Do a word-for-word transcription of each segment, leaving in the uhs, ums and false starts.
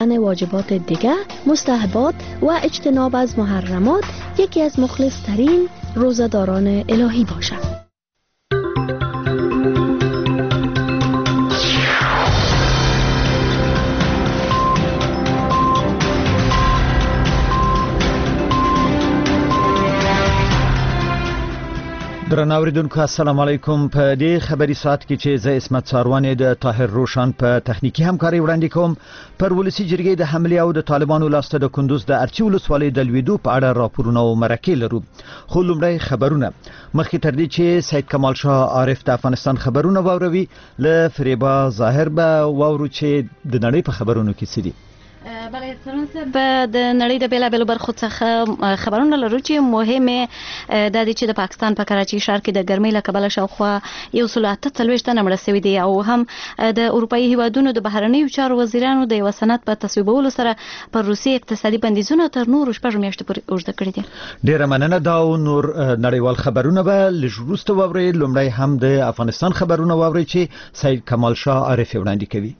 واجبات دیگر، مستحبات و اجتناب از محرمات یکی از مخلص ترین روزه‌داران الهی باشد. درناوریدونکو السلام علیکم. په دې خبري ساعت کې چې زه اسمت ساروان د طاهر روشن په تخنیکی همکاري وړاندې کوم، پر ولسی جرګې د حمله او د طالبانو لاسته د کندوز د ارچی ولسوالۍ د لویدو په اړه راپورونه او مرکې لرو. خو لومړی خبرونه. مخکې تر دې چې سید کمال شاه عارف د افغانستان خبرونه واوروي، له فریبا ظاهر به واورو چې د نړۍ په خبرونو کې څه دي. بله سلام صاحب، د نړۍ د بیلابیلو برخو څخه خبرونه لرو چې مهمه د دې چې د پاکستان په کراچي ښار کې د ګرمۍ له کبله شاوخوا یو سل اته څلوېښت تنه مړه شوي دي، او هم د اروپایي هیوادونو د بهرنیو چارو وزیرانو د یو سند په تصویبولو سره پر روسیې اقتصادي بندیزونه تر نورو شپږ میاشتو پورې اوږده کړي دي. ډیره مننه. دا او نور نړیوال خبرونه به لږ وروسته واورئ. لومړی هم د افغانستان خبرونه واورئ چې سید کمال شاه عارف وړاندې کوي.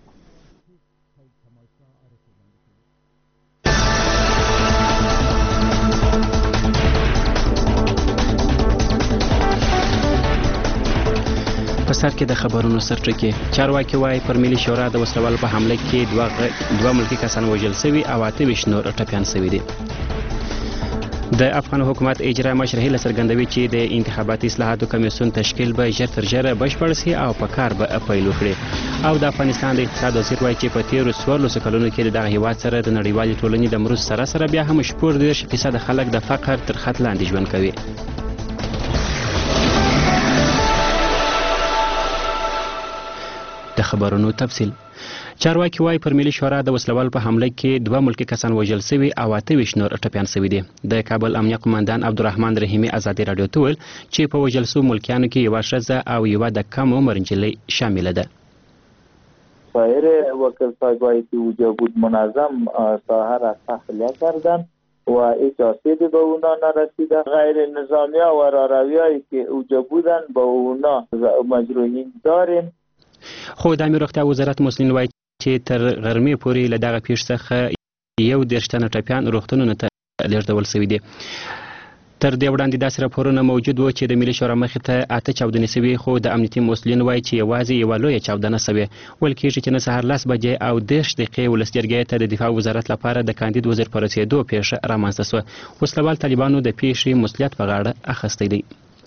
په سر کې د خبرونو سرټکی. چارواکي وايي پر ملي شورا د وسلوال په حمله کې دوه دوه ملکی کسان وژل شوي او اته ویشت نور ټپیان شوي دي. د افغان حکومت اجرا مشر هیله څرګندوي چې د انتخاباتي اصلاحاتو کمیسیون تشکیل به ژر تر ژره بشپړ شي او په کار به پیل وکړي. او د افغانستان د اقتصاد وزیر وايي چې په تیرو څوارلسو کلونو کې دغه هیواد سره د نړیوالې ټولنې د مرستو سره سره بیا هم شپږ دېرش فیصده خلک د فقر تر خط لاندې ژوند کوي. د خبرونو تفصیل. چارواکي وايي پر ملي شورا د وسلوال په حمله کې دوه ملکی کسان وژل شوي او اته ویشت نور ټپیان شوي دي. د کابل امنیه قومندان عبدالرحمن رحیمي ازادي رادیو ته وویل چې په وژل شوو ملکیانو کې یوه ښځه او یوه د کم عمر نجلۍ شامله ده. شاعر وکیل صاحب وايي که اوجا بود منظم ساحه را تخلیه کردن و اجازه به اونا نرسیده. غیر نظامی ها و راروی هایی که اوجا بودن با اونا مجروحین داریم. خو د امیر روغتیا وزارت مسلین وایي چې تر غرمې پورې له دغه پیښ څخه یو دېرش تنه ټپیان روغتونونو ته لیږدول شوي دي. تر دې وړاندې داسې راپورونه موجود و چې د ملي شورا مخې ته اته چاودنې شوي، خو د امنیتي مسؤلین وایي چې یوازې یوه لویه چاودنه شوې. ویل کېږي چې نن سهار لس بجې او دېرش دقیقې ولس جرګې ته د دفاع وزارت لپاره د کاندید وزیر په رسېدو پیښه رامنځته شوه. وسلوال طالبانو د پیښې مسؤلیت په غاړه اخیستی دی.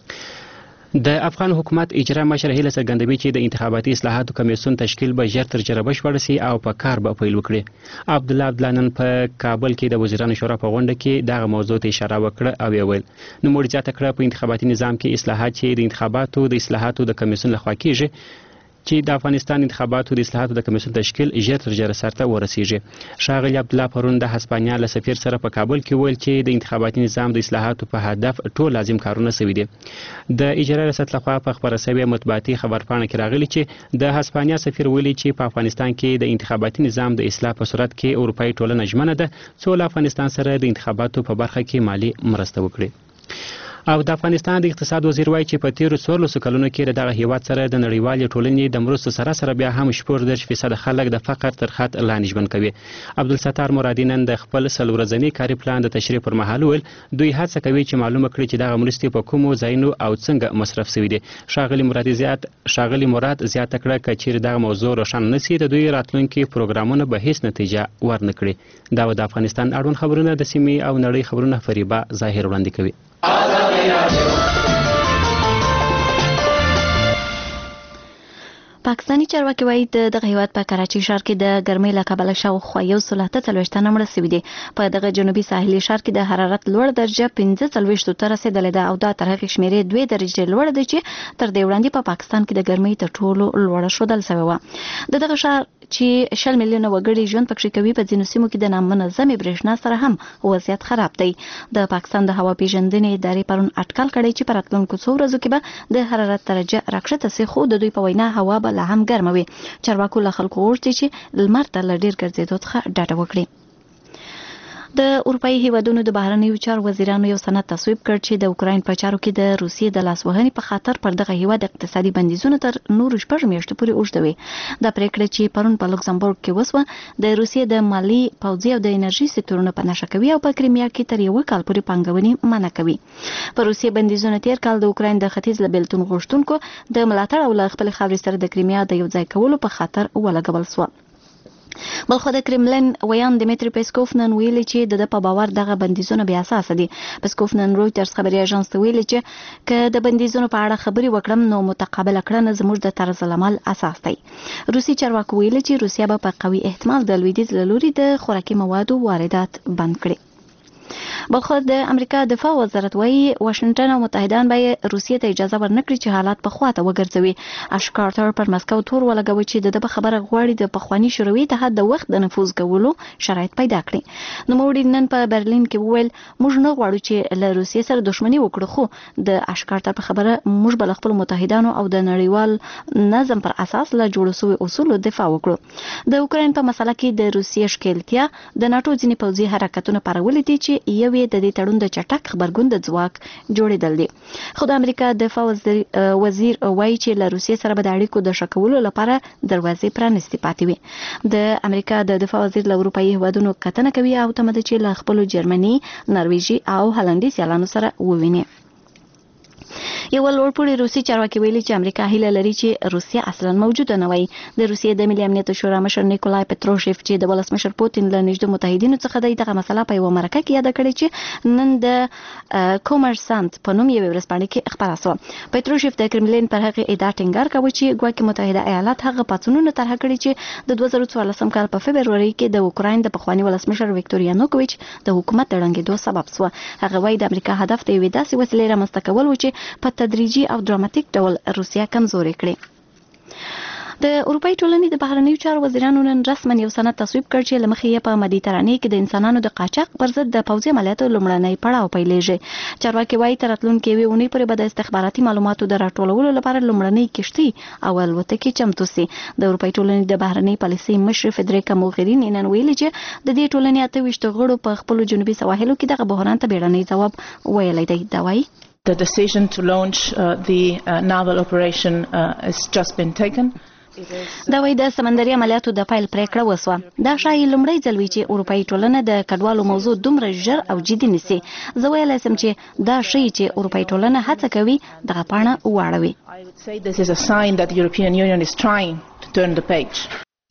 د افغان حکومت اجرا مشر هیله څرګندوي چې د انتخاباتي اصلاحاتو کمیسیون تشکیل به ژر تر ژره بشپړ شي او په کار به پیل وکړي. عبدالله عبدالله نن په کابل کې د وزیرانو شورا په غونډه کې دغه موضوع ته اشاره وکړه او یې ویل نوموړي زیاته کړه په انتخاباتي نظام کې اصلاحات چې د انتخاباتو د اصلاحاتو د کمیسیون لخوا کیږي چې د افغانستان انتخاباتو د اصلاحاتو د کمیسیون تشکیل ژر تر ژره سرته ورسیږي. ښاغلي عبدالله پرون د هسپانیا له سفیر سره په کابل کې ویل چې د انتخاباتي نظام د اصلاحاتو په هدف ټول لازم کارونه شوي دي. د اجرا ریاست لخوا په خپره شوې مطبوعاتي خبرپاڼه کې راغلي چې د هسپانیا سفیر ویلي چې په افغانستان کې د انتخاباتي نظام د اصلاح په صورت کې اروپایي ټولنه ژمنه ده څو له افغانستان سره د انتخاباتو په برخه کې مالي مرسته وکړي. او د افغانستان د اقتصاد وزیر وایي چې په تیرو څوارلسو کلونو کې د دغه هیواد سره د نړیوالې ټولنې د مرستو سره سره بیا هم شپږ دېرش فیصده خلک د فقر تر خط لاندې ژوند کوي. عبدالستار مرادي نن د خپل څلور ورځني کاري پلان د تشریح پر مهال ویل دوی هڅه کوي چې معلومه کړي چې دغه مرستې په کومو ځایونو او څنګه مصرف شوي دي. ښاغلي مرادي زیات ښاغلي مراد زیاته کړه که چیرې دغه موضوع روښانه نه شي د دوی راتلونکي پروګرامونه به هیڅ نتیجه ورنه کړي. دا د افغانستان اړوند خبرونه د سیمې او نړۍ خبرونه فریبا ظاهر وړاندې کوي. پاکستاني چارواکي وايي د دغه هیواد په کراچي ښار کې د ګرمۍ له کبله شاوخوا یو سل اته څلوېښت تنه مړه شوي دي. په دغه جنوبي ساحلي ښار کې د حرارت لوړ درجه پنځه څلوېښتو ته رسېدلې ده او دا تر هغې شمېرې دوې درجې لوړه ده چې تر دې وړاندې په پاکستان کې د ګرمۍ تر ټولو لوړه ښودل شوې وه. د دغه ښار چې شل میلیونه وګړي ژوند پکښې کوي په ځینو سیمو کې د نامنظمې برېښنا سره هم وضعیت خراب دی. د پاکستان د هوا پیژندنې ادارې پرون اټکل کړی چې په راتلونکو څو ورځو کې به د حرارت درجه راکښته شي، خو د دوی په وینا هوا به لا هم ګرمه وي. چارواکو له خلکو غوښتي چې لمر ته له ډېر ګرځېدو څخه ډډه وکړي. د اروپאי هیوادونو د بهرنیو چارو وزیرانو یو سند تصویب کړ چې د اوکراین په چارو کې د روسیې د لاسوهنې په خاطر پر دغه هیواد اقتصادي بندیزونه تر نورو شپږ میاشتو پورې اوږدوي. دا پریکړه چې پرون په لوکسمبورګ کې وسوه د روسیې د مالی، پوځي او د انرژي سکتورونو په نښه کوي او په کریمیا کې تر یو کال پورې پانګونې منع کوي. په روسیې بندیزونه تیر کال د اوکراین د ختیځ له بیلتون غوښتونکو د ملاتړ او له خپل خاورې سره د کریمیا د یو ځای کولو په خاطر ولګول شو. بلخو د کرملن ویان دمیتری پیسکوف نن ویلي چې د په باور دغه بندیزونه بیا اساس دي. پیسکوف نن رویټرز خبري اژانس ته ویلي چې که د بندیزونو په اړه خبري وکړم نو متقابل کړنه زموږ د طرز العمل اساس دی. روسي چارواکو ویلي چې روسیا به په قوي احتمال د لویدیځ له لوري د خوراکي موادو واردات بند کړي. بلخو د امریکا دفاع وزارت وايي واشنگټن او متحدان به روسیې ته اجازه ورنکړي چې حالات په خواته وګرځوي. اش کارټر پر مسکو تور ولګوي چې د خبره غواړي د پخوانی شوروي اتحاد د وخت د نفوذ کولو شرایط پیدا کړي. نو موږ نن په برلین کې وویل موږ نه غواړو چې له روسیې سره دښمنی وکړو، خو د اش کارټر په خبره موږ بل خپل متحدانو او د نړیوال نظم پر اساس له جوړو شوی اصولو دفاع وکړو. د اوکراین په مسله کې د روسیې ښکیلتیا د ناتو ځینې پوځي حرکتونه پارولې دي چې یو د دې تړون د چټک خبرګون د ځواک جوړېدل دي. خو د امریکا دفاع وزیر وزیر وایي چې له روسیې سره به د اړیکو د شکولو لپاره دروازې پرانستې پاتې وي. د امریکا د دفاع وزیر له اروپאי هیوادونو کتنه کوي او تمه ده چې له خپلو جرمني، نرویجي او هالندي سیالانو سره وویني. یو لوړپوړي روسي چارواکي ویلي چې امریکا هیله لري چې روسیا اصلا موجوده نه وي. د روسیې د ملي امنیت شورا مشر نیکولای پتروشیف چې د ولسمشر پوتین له نږدې متحدینو څخه دی دغه مسله په یو مرکه کې یاد کړې چې نن د کومرسانت په نوم یو ورځپاڼه کې خبره شوه. پتروشیف د کرملین پر هغه ادعا ټینګار کوي چې ګواکې متحده ایالات هغه پاتونونه طرح کړي چې د دوه زره څوارلسم کال په فبروري کې د اوکراین د پخوانی ولسمشر ویکتور یانوکوویچ د حکومت د ړنګېدو سبب شوه. هغه وایي د امریکا هدف د یوې داسې وسیلې رامنځته کول و چې په تدریجي او دراماتیک ډول روسیا کمزوري کړي. د اروپאי ټولنې د بهرنیو چارو وزیرانو نن رسماً یو سند تصویب کړ چې له مخې یې په مدیترانې کې د انسانانو د قاچاق پر ضد د پوځي عملیاتو لومړنی پړاو پیلېږي. چارواکي وایي تر راتلونکې یوې اونۍ پورې به د استخباراتي معلوماتو د راټولولو لپاره لومړنۍ کښتۍ او الوتکې چمتو سي. د اروپאי ټولنې د بهرنۍ پالیسۍ مشر فدریکا موغریني نن ویلي چې د دې ټولنې اته ویشت غړو په خپلو جنوبي سواحلو کې دغه بحران ته بیړنی ځواب ویلی دی. دا وایي The decision to launch uh, the uh, naval operation uh, has just been taken. دا وایي د سمندري عملیاتو د پیل پریکړه وسوه. دا ښایي لومړی ځل وي چې اروپאי ټولنه د کډوالو موضوع دومره ژر او جدي نیسي. زه ویلی شم چې دا ښیي چې اروپאי ټولنه هڅه کوي دغه پاڼه واړوي. I would say this is a sign that the European Union is trying to turn the page.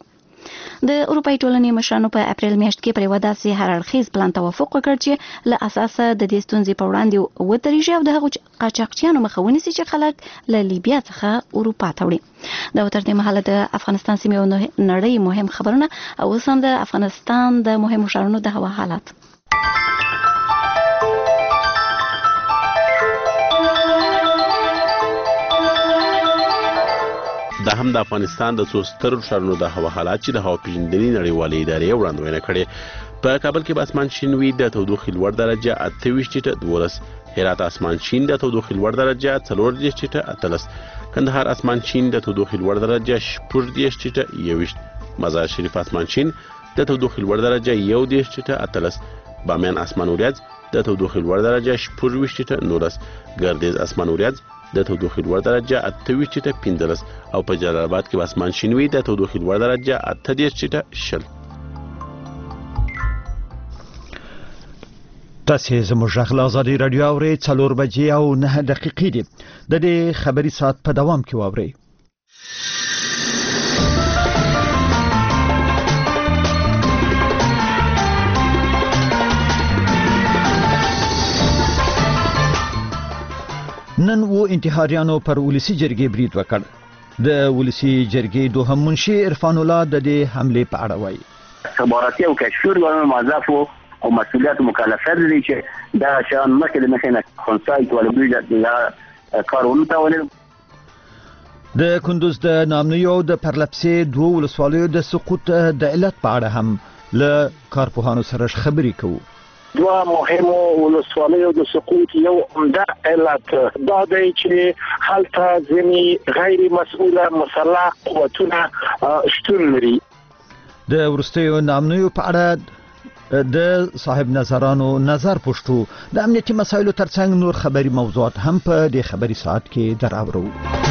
د اروپאי ټولنې مشرانو په اپریل میاشت کې پر یوه داسې هر اړخیز پلان توافق وکړ چې له اساسه د دې ستونزې په وړاندې ودرېږي او د هغو قاچاقچیانو مخه ونیسي چې خلک له لیبیا څخه اروپا ته وړي. دا تر دې مهاله د افغانستان سیمې او نړۍ مهم خبرونه او اوس هم د افغانستان د مهمو ښارونو د هوا حالات. دا هم د افغانستان د څو سترو ښارونو د هوا حالات چې د هوا پیژندنې نړیوالې ادارې وړاندوینه کړې. په کابل کې به اسمان شین وي، د تودوخې لوړ درجه اته ویشت ټیټه دولس، هرات اسمان شین د تودوخې لوړ درجه څلور دېرش ټیټه اتلس، کندهار اسمان شین د تودوخې لوړ درجه شپږ دېرش ټیټه یوویشت، مزار شریف اسمان شین د تودوخې لوړ درجه یو دېرش ټیټه اتلس، بامیان اسمان وریځ د تودوخې لوړ درجه شپږ ویشت ټیټه نولس، ګردیز اسمان وریځ د تودوخې لوړ درجه اته ویشت ټیټه پنځلس او په جلال آباد کې به اسمان شین وي د تودوخې لوړ درجه اته دېرش ټیټه شل. تاسې زموږ غږ له ازادۍ راډیو اورئ. څلور بجې او نهه دقیقې دي. د دې خبري ساعت په دوام کې واورئ. نن و انتحاریانو پر ولسی جرګې برید وکړ. د ولسی جرګې دوهم منشي عرفان الله د دې حمله په اړه وایي استخباراتي او کشفي ورغلو موظف او مسؤلیت مکلفه دي چې دا شان مخکې د مخینه خنثی ولې د کارونه تاولې. د کندوز د نامنیو د پرلپسې دوه ولسوالیو د سقوط د علت په اړه هم له کارپوهانو سره خبرې کوو. دوه مهمو ولسوالیو د سقوط یو عمده علت دا دی چې هلته ځینې غیر مسؤله مسلح قوتونه شتون لري. د وروستیو نامنیو په اړه د صاحب نظرانو نظر پوښتو. د امنیتي مسایلو ترڅنګ نور خبري موضوعات هم په دې خبري ساعت کې دراوړو.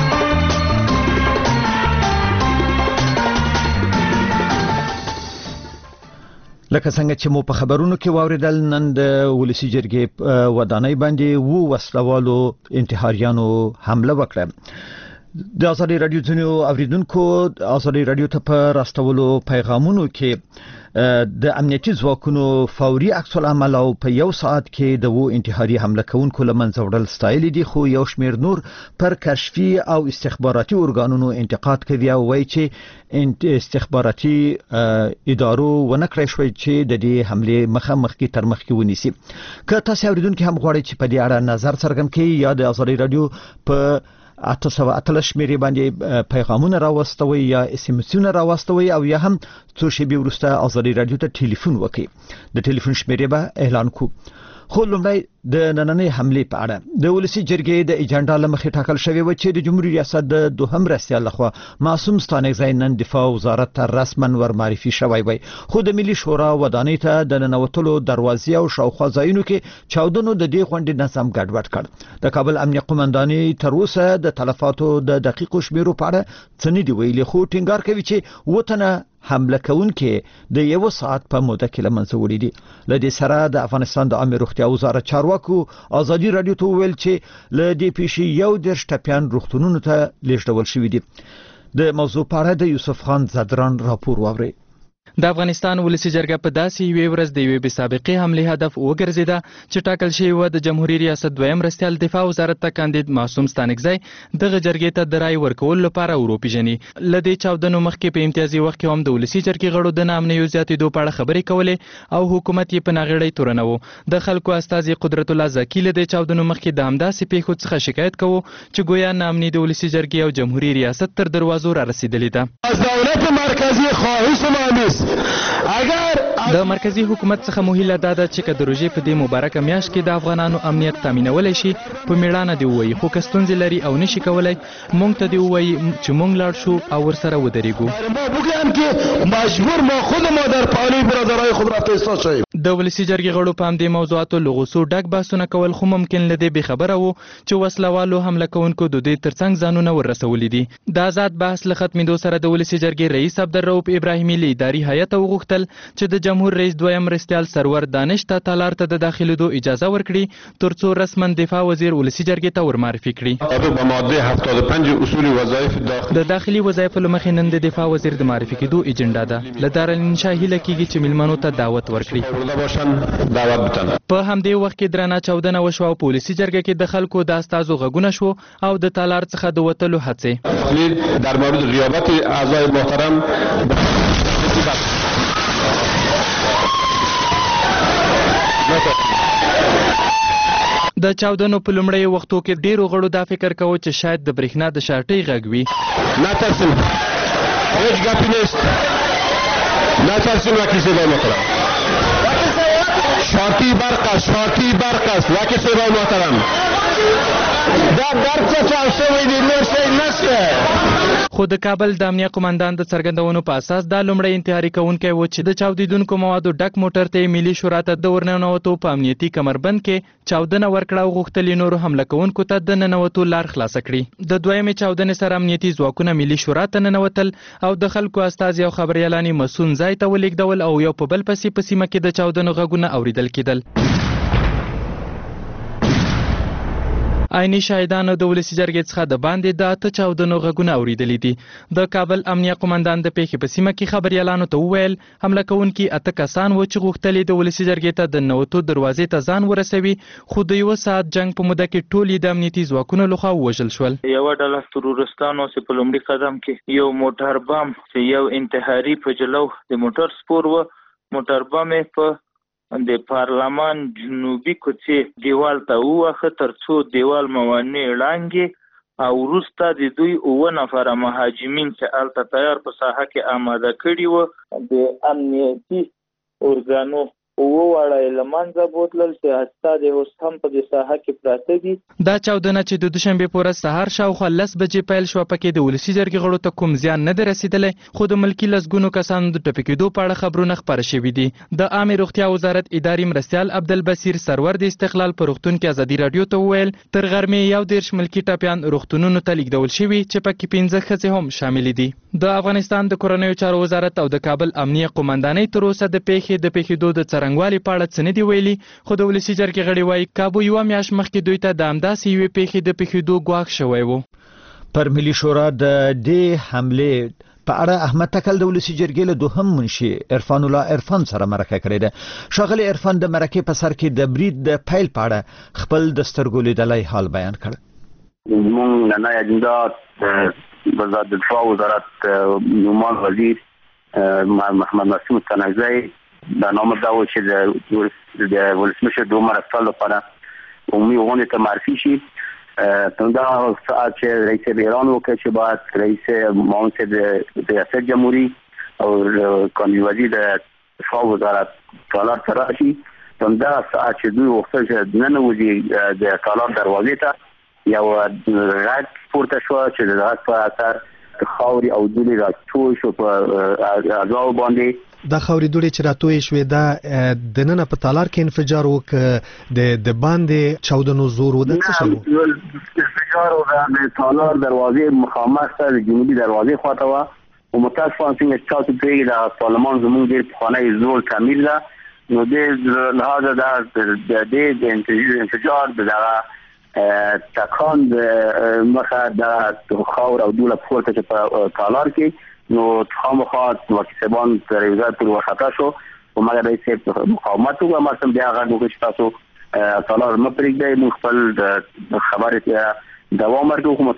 لکه څنګه چې مو په خبرونو کې واوریدل، نن د ولسی جرګې ودانۍ باندې وو وسلوالو انتحاریانو حمله وکړه. د ازادي رادیو ځینو اوریدونکو ازادي رادیو ته په راستولو پیغامونو کې د امنیتي ځواکونو فوري عکس العمل او په یو ساعت کې د وو انتحاري حمله کوونکو لمنځه وړل ستایل دي، خو یو شمیر نور پر کشفي او استخباراتي ارګانونو انتقاد کوي او وایي چې استخباراتي ادارو ونکړی شوی چې د دې حمله مخه مخکې تر مخکې ونیسي. که تاسو اوریدونکو هم غواړئ چې په دې اړه نظر څرګند کړئ یا د ازادي رادیو په اته سوه اتلس شمیرې باندې پیغامونه راوستوي یا اس ام اسونه راوستوي او یا هم څو شېبې وروسته ازادي رادیو ته ټلیفون وکړي. د ټلیفون شمیرې به اعلان کو. خو لومړی د نننۍ حملې په اړه د ولسی جرګې د ایجنډا لمخې ټاکل شوی و چې د جمهوریت ریاست د دوهم مرستیال لخوا معصوم ستانکزی نن دفاع وزارت ته رسما ورمعرفي شوی وي، خو د ملي شورا ودانۍ ته د ننوتلو دروازې او شاوخوا ځایونو کې چاودنو د دې غونډې نظم ګډوډ کړ. د کابل امنیه قومندانۍ تر اوسه د تلفاتو د دقیقو شمیرو په اړه څه نه دی ویلي، خو ټینګار کوي چې وطنه حمله کوونکې د یو ساعت په موده کې لمنځه وړي دي. له دې سره د افغانستان د عامه روغتیا وزارت چارواکو ازادي رادیو ته ویل چې له دې پیښې یو دېرش ټپیان روغتونونو ته لیږدول شوي دي. د موضوع په اړه د یوسف خان زدران راپور واورئ. د افغانستان ولسی جرګه په داسې یوې ورځ د یوې بې سابقې حملې هدف وګرځیده چې ټاکل شوی و د جمهوریت ریاست دویم مرستیال دفاع وزارت ته کاندید معصوم ستانکزی دغه جرګې ته د رای ورکولو لپاره وروپیژني. له دې چاودنو مخکې په امتیازي وخت کې هم د ولسی جرګې غړو د ناامنیو زیاتېدو په اړه خبرې کولې او حکومت یې په ناغېړۍ تورنوه. د خلکو استازي قدرت الله زاکي له دې چاودنو مخکې د همداسې پیښو څخه شکایت کوو چې ګویا ناامني د ولسی جرګې او جمهوریت ریاست تر دروازو را رسیدلې ده. از دولت مرکزی خواهش ما نیست اگر د مرکزی حکومت څخه موهیله ده چې که د روژې په دې مبارکه میاشت کې د افغانانو امنیت تامینولی شي په میړانه دې ووایي، خو که ستونزې لري او نشي کولی موږ ته دې ووایي چې موږ لاړ شو او ورسره ودرېږو. ما بگویم که مجبور ما خود ما در پالوی برادرای خود رفته ایستاد شویم. د ولسی جرګې غړو په همدې موضوعاتو له غوسو ډک بحثونه کول، خو ممکن له دې بېخبره وو چې وسلوالو حمله کوونکو د دوی ترڅنګ ځانونه ورسولي دي. د آزاد بحث له ختمېدو سره د ولسی جرګې رئیس عبدالرؤف ابراهیمي له اداري هیئت وغوښتل چې د جمهور رئیس دویم مرستیال سرور دانش ته تالار ته د داخلېدو اجازه ورکړي ترڅو رسما دفاع وزیر ولسی جرګې ته ورمعرفي کړي. په ماده هفتاد و پنج اصول وظایف داخلي د داخلي وظایفو له مخې نن د دفاع وزیر د معرفي کېدو ایجنډا ده. له دارالانشا هیله کېږي چې میلمنو ته دعوت ورکړي. په همدې وخت کې درنه چاودنه وشوه او په ولسی جرګه کې د خلکو د استازو غږونه شو او د تالار څخه د وتلو هڅې. در مورد غیابت اعضای محترم د چاودنو په لومړیو وختو کې ډیرو غړو دا فکر کاوه چې شاید د برېښنا د شارټۍ غږ وي. نترسیم، هیڅ ګپی نیست، نترسیم وکیل صدای محترم، شارټۍ برق است، شارټۍ برق است وکیل صدای محترم، دا در څه چاو شوی دی نور شی نشته. خو د کابل د امنیه قومندان د څرګندونو په اساس دا لومړی انتحاري کوونکی و چې د چاودیدونکو موادو ډک موټر ته ملي شورا ته د ورننوتو په امنیتي کمربند کې چاودنه ورکړه او غوښتل نورو حمله کوونکو ته د ننوتو لار خلاصه کړي. د دویمې چاودنې سره امنیتي ځواکونه ملي شورا ته ننوتل او د خلکو استازي او خبریالانې مسون ځای ته ولېږدول او یو په بل پسې په سیمه کې د چاودنو غږونه اوریدل کېدل. عیني شاهدانو د ولسی جرګې څخه د باندې د اته چاودنو غږونه اوریدلي دي. د کابل امنیه قومندان د پیښې په سیمه کې خبریالانو ته وویل حمله کوونکي اته کسان و چې غوښتل د ولسی جرګې ته د ننوتو دروازې ته ځان ورسوي، خو د یو ساعت جنگ په موده کې ټول د امنیتي ځواکونو لخوا ووژل شول. یوه ډله ترورستانو چې په لومړي قدم کې یو موټر بم چې یو انتحاري په جلو د موټر سپور و، موټر بم په د پارلمان جنوبي کوڅې دیوال ته وواهه ترڅو دیوال موانع ړانګې او وروسته د دوی اووه نفره مهاجمین چې هلته تیار په ساحه کې آماده کړي وو د امنیتي ارګانو اوه واړه یې له منځه بوتلل چې استاد یې اوس هم په دې ساحه کې پراته دي. دا چاودنه چې د دوشنبې په ورځ سهار شاوخوا لس بجې پیل شوه پکې د ولسي جرګې غړو ته کوم زیان نه دی رسېدلی، خو د ملکي لسګونو کسانو د ټپي کېدو په اړه خبرونه خپاره شوي دي. د عامې روغتیا وزارت اداري مرستیال عبدالبصیر سرور د استقلال په روغتون کې ازادي راډیو ته وویل تر غرمې یو دېرش ملکي ټپیان روغتونونو ته لیږدول شوي چې پکې پنځه ښځې هم شاملې دي. د افغانستان د کورنیو چارو وزارت او د کابل امنیه قومندانۍ تر اوسه د پیښې د پېښېدو د څرنګوالي په اړه څه نه دي ویلي، خو د ولسي جرګې غړي وایي کابو یوه میاشت مخکې دوی ته د همداسې یوې پیښې د پېښېدو ګواښ شوی و. پر ملي شورا د دې حملې په اړه احمد تکل د ولسي جرګې له دوهم منشي عرفان الله عرفان سره مرکه کړې ده. ښاغلي عرفان د مرکې په سر کې د برید د پیل په اړه خپل د سترګو لیدلی حال بیان کړ. زموږ نننۍ اجنډا وزارت دفاع وزارت نومان وزیر محمد مسعود تنگزی برنامه دا و چې د ولسمشر دوم مرستیال لپاره عمومي غونډې ته معرفي شي. دا ساعت چې رئیس ایران وکړ چې باید رئیس معاون صاحب ریاست جمهوری او کاندید وزیر د دفاع وزارت تالار ته راشي. دا ساعت چې دوی وغوښتل چې ننوځي د تالار دروازې ته یو غږ پورته شو چې د غږ په اثر خاوري او دوړې راټول شو په اعضاو باندې. دا خاوري دوړې چې راټولې شوې دا د نن په تالار کې انفجار وکړ د د باندې چاودنو زور و د څه شو؟ انفجار و د تالار دروازې مخامخ ته د جنوبي دروازې خواته و او متاسفانه څنګه چې تاسو پرېږدئ د پارلمان زموږ ډېر پخوانی زوړ تعمیر ده، نو دې لحاظه د دې د انفجار د دغه تکان د مخه د خاور او دوله پورته چې په تالار کې نو خامخا وکیل صاحبان تر یو ځای پورې وارخطا شو او مګر رئیس صاحب مقاومت وکړ. ما سم بیا غږ وکړ چې تاسو تالار مه پرېږدئ، موږ خپل د خبرې ته دوام ورکړو، خو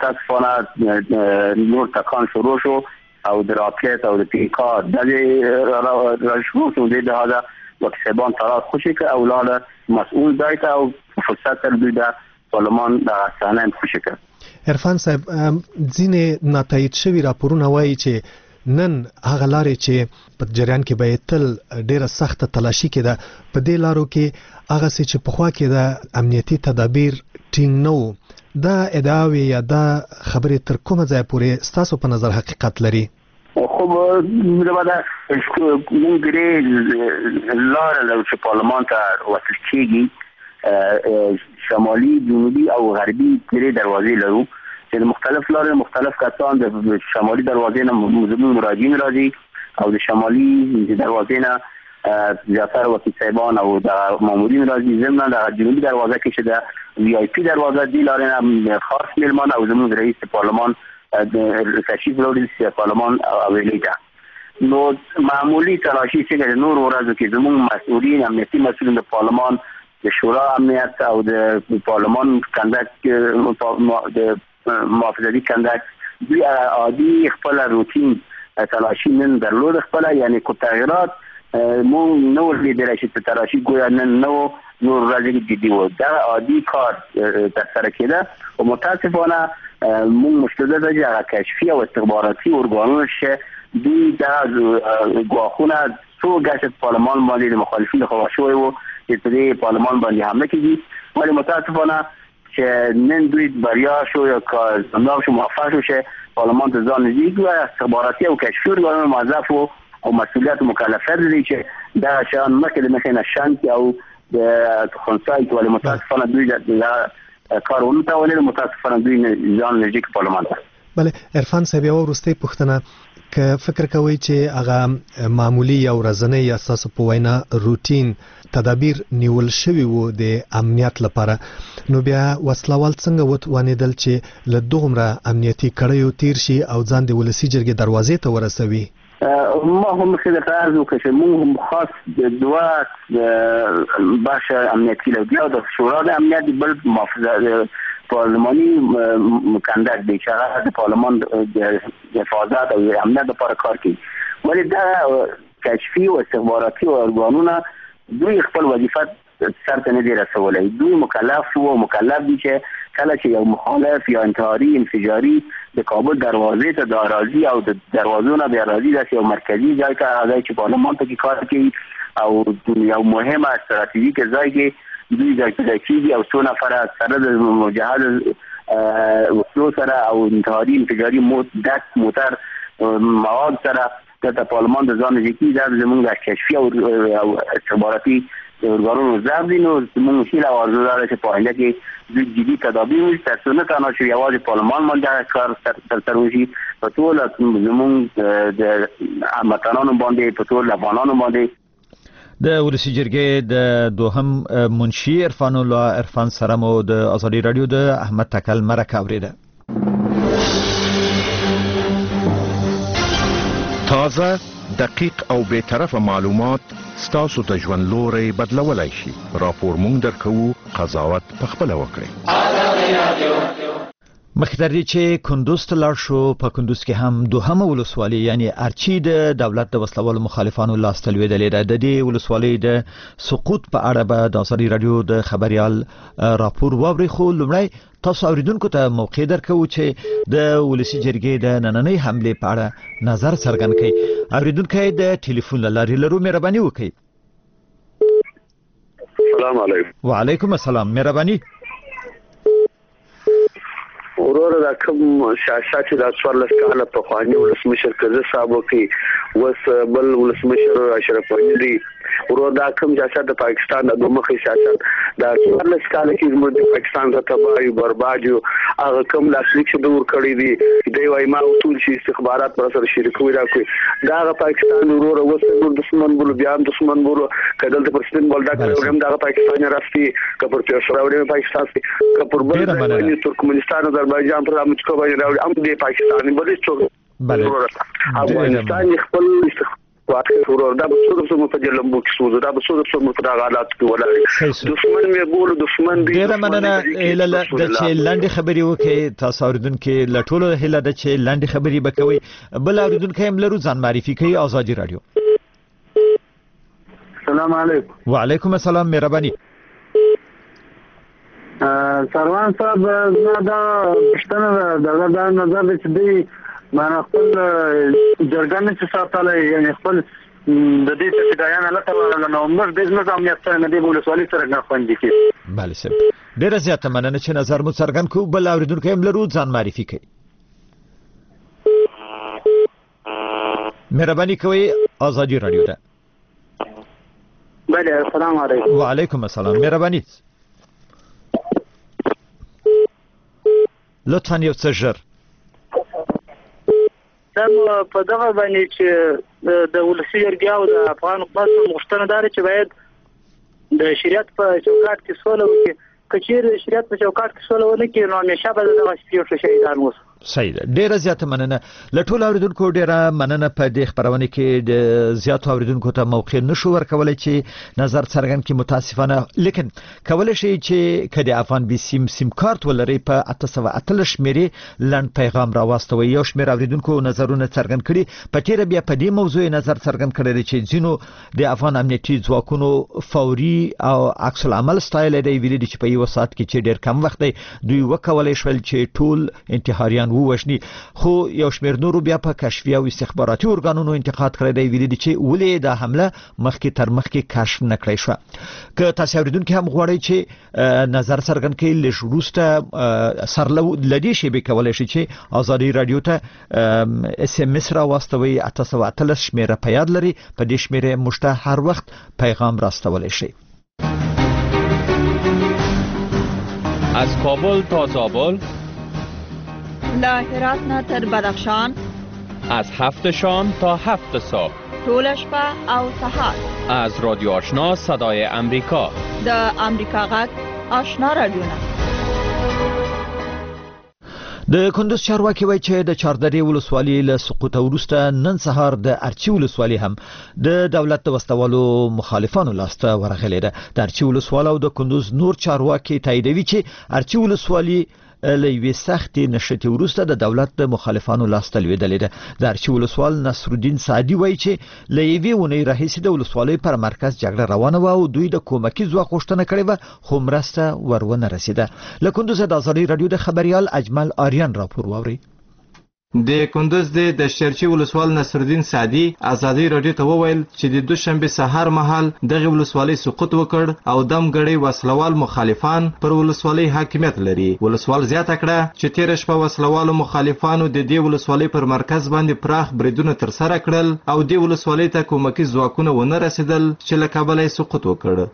متاسفانه نور تکان شروع شو او د راکټ او د پیکا ډلې راشو. نو دې لحاظه وکیل صاحبان تالار خوشي کړ او لاړه مسؤول ځای ته او فرصت تر دوی ده پارلمان د سالم خوشی کړ. عرفان صاحب ځینې ناتایید شوي راپورونه وایي چې نن هغه لارې چې په جریان کې به تل ډیره سخته تلاشي کېده په دې لارو کې هغه څه چې پخوا کې د امنیتي تدابیر ټینګ نه وو، دا ادعاوې یا دا خبرې تر کومه ځای پورې ستاسو په نظر حقیقت لري؟ خو زما دا موږ درې لاره لرو چې پارلمان ته وصل کېږي، شمالي، جنوبي او غربي درې دروازې لرو چې د مختلف لارې مختلف کسان د شمالي دروازې نه زموږ مراجعین راځي او د شمالي دروازې نه زیاتره وکیل صاحبان او د مامورین راځي. ضمن د جنوبي دروازه کې چې د وی آی پی دروازه دی لارې نه خاص میلمان او زموږ رئیس پارلمان د تشریف وړي پارلمان اویلی ده. نو معمولی تلاشی چې د نور ورځو کې زموږ مسؤلین امنیتي مسؤلین د پارلمان د شورا امنیت او د پارلمان کندک د محافظتي کندک دوی عادي خپل روتین تلاشی نن درلود خپل، یعنی کو تغیرات مو نو لیدل شي په تلاشی ګویا نن نو نور راځي جدي و دا عادي کار تر سره کېده او متاسفانه مو مشکل ده چې کشفي او استخباراتي ارګانونه شه دوی دا ګواخونه څو غاښت پارلمان باندې د مخالفینو خوا شوی وو چې په دې پارلمان باندې حمله کیږي، ولی متاسفانه چې نن دوی بریا شو یا کار زموږ شو موفق شو چې پارلمان ته ځان نږدې کړي، استخباراتي او کشفي ارګانونه موظف او مسؤلیت مکلفه دي چې دا شان مخکې د مخینه شانتي او د خنثی ولی متاسفانه دوی د کارونه ته ولې متاسفانه دوی ځان نږدې پارلمان ته. بله عرفان صاحب یو وروستۍ پوښتنه، که فکر کوئ چې هغه معمولی یا ورځنی یا ستاسو په وینا روټین تدابیر نیول شوي وو د امنیت لپاره، نو بیا وسلوال څنګه وتوانېدل چې له دومره امنیتي کړیو تیر شي او ځان د ولسي جرګې دروازې ته ورسوي؟ ما هم خیلی عرض وکړ چې موږ هم خاص د دوه بخش امنیتي لرو، د شورا د امنیت بل محافظه پارلمانی کندک دی چې هغه د پارلمان د حفاظت او امنیت لپاره کار کوي، ولی دا کشفي او استخباراتي ارګانونه دوی خپل وظیفه سرته نه دی رسولی. دوی مکلف و مکلف دي چې کله چې یو مخالف یا انتحاري انفجاري د کابل دروازې ته د اراضي او د دروازو نه د اراضي داسې یو مرکزي ځای ته هغه چې پارلمان ته کې کار کوي او یو مهمه استراتیژیک ځای کې دوی ځای ته کېږي او څو نفره سره د مجهز وسلو سره او انتحاري انفجاري موټر مواد سره د پارلمان د ځان ځکي دا زموږ د کشفي او استخباراتي ارګانونو ضرب دي. نو زموږ هیله او ارزو ده چې په آینده کې دوی جدي تدابیر ونیسي تر څو نه تنها چې یوازې پارلمان باندې کار سرته وشي په ټول زموږ د هموطنانو باندې په ټول افغانانو باندې. د ولسی جرګې د دوهم منشي عرفان الله عرفان سره مو د ازادي رادیو د احمد تکل مرکه اوریده. تازه دقیق او بی‌طرفه معلومات ستاسو ته ژوند لوري بدلولای شي. راپور مونږ درکو، قضاوت پخپله وکړئ. مخکې دې چې کندوز ته لاړ شو، په کندوز کې هم دوهمه ولسوالي یعنی ارچی د دولت د وسلوالو مخالفانو لاس ته لوېدلې ده. د دې ولسوالۍ د سقوط په اړه به د ازادي رادیو د خبريال راپور واوري. خو لومړی تاسو اوریدونکو ته موقع درکو چې د ولسی جرګې د نننۍ حمله په اړه نظر څرګند کړي. اوریدونکو د ټلیفون لارې لرو مهرباني وکړئ. السلام علیکم. وعلیکم السلام. مهرباني. وروره دا کوم سیاست چې د څوارلس کاله په خواني ولسمشر کزه صاحب کې وس بل ولسمشر اشرف غنی دی. ورور دا کوم سیاست د پاکستان د دومخي سیاست د څوارلس کاله کې زموږ د پاکستان د تباہي بربادي هغه کوم لاسلیک چې دور کړی دی دی وايي ما ټول شي استخبارات پر سره شریکوي دا کوي دا پاکستان ورور وس دشمن بول بیا دشمن بول کدل د پرسپین بول دا کوم دا پاکستان راستي کپر پیښور وړي پاکستان کپر بل ترکمنستان آذربایجان پر امچ کو باندې راوړي ام دې پاکستاني بلې څو بله افغانستان خپل استخبارات ورور دا به څو څو متجلم بو کې سوزو دا به څو څو متراغالات کې ولاړ دشمن مې بول دشمن دې ډیر مننه اله د چې لاندې خبري وکي تاسو اوریدونکو لټولو هله د چې لاندې خبري بکوي بل اوریدونکو هم لرو ځان معرفي کوي ازادي رادیو. السلام علیکم. وعلیکم السلام. مهرباني. سروان صاحب زما دا پښتنه دغه دا نظر چې دی مانه خپل جرګان چې ساتلای یعنی خپل د دې چې دایان الله تعالی نومبر د نظام یې سره نه دی ولسوالۍ سره نه خوندې کی. بله سم. ډیره زیاته مننه چې نظر مو څرګند کو. بل اوریدونکو هم لرو ځان معرفي کوي. مهرباني کوي ازادي رادیو ته. بله السلام علیکم. وعلیکم السلام. مهرباني. لطفاً یو څه ژر دا په دغه باندې چې د ولسی جرګې او د افغان حکومت مغشتنه دار چې باید د شریعت په چوکاټ کې سوله وکړي. کچیر شریعت په چوکاټ کې سوله ونه کړي نو همیشه به دغه سپیډ شهیدان وو. صحیح ده. ډیره زیاته مننه. لټول اوریدونکو ډیره مننه. په دې خبرونه کې د زیاتو اوریدونکو ته موقع نشو ورکولای چې نظر څرګند کړي متاسفانه، لیکن کولای شي چې کله افغان بي سیم سیم کارت ولري په اته سوه اتلس شمیرې لاند پیغام راوستوي. یو شمیر اوریدونکو نظرونه څرګند کړي. په تیر بیا په دې موضوع نظر څرګند کړي چې ځینو د افغان امنیتي ځواکونو فوري او عکس العمل سټایل دی ویلي چې په یو سات کې چې ډیر کم وخت دی دوی وکولای شول چې ټول انتحاریان ووشني. خو یو شمیر نورو بیا په کشفي او استخباراتي ارګانونو انتقاد کړی دی ویلي چې ولې دا حمله مخکې تر مخکې کشف نه کړی شو. که تاسو اوریدونکو هم غواړئ چې نظر څرګند کړئ لږ وروسته سرلو لدی شي به کولای شي چې ازادي رادیو ته اس ام اس را واستوي اته سوه اتلس شمیره په یاد لري. په دې شمیره مشته هر وخت پیغام راستولی شي. از کابل تا زابل، له هرات نه تر بدخشان، از هفت شام تا هفت صبح، ټول شپه او سهار، از رادیو آشنا صدای امریکا، د امریکا غږ آشنا رادیو. د کندوز چارواکي وایي چې د چاردرې ولسوالۍ له سقوط وروسته نن سهار د ارچی ولسوالۍ هم د دولت د وسلوالو مخالفانو لاسته ورغلې ده. د ارچی ولسوالۍ او د کندوز نور چارواکي تاییدوي چې ارچی ولسوالۍ له یوې سختې نښتې وروسته د دولت د مخالفانو لاسته لوېدلې ده. د ارچی ولسوال نصرالدین سعدي وایي چې له یوې اونۍ راهیسې د ولسوالۍ پر مرکز جګړه روانه وه او دوی د کومکي ځواک غوښتنه کړې وه خو مرسته ور ونه رسېده. له کندوزه د ازادي راډیو د خبریال اجمل آریان راپور واورئ. د کندوز د دشترچی ولسوال نصرالدین سعدی ازادي رادیو ته وویل چې د دوشنبه سهار مهال دغه ولسوالۍ سقوط وکړ او دم غړي وسلوال مخالفان پر ولسوالۍ حاکمیت لري. ولسوال زیاته کړه چې تیر شپه وسلوالو مخالفانو د دې ولسوالۍ پر مرکز باندې پراخ بریدونه تر سره کړل او د ولسوالۍ ته کومکي ځواکونه ونه رسیدل چې له کابل سقوط وکړ.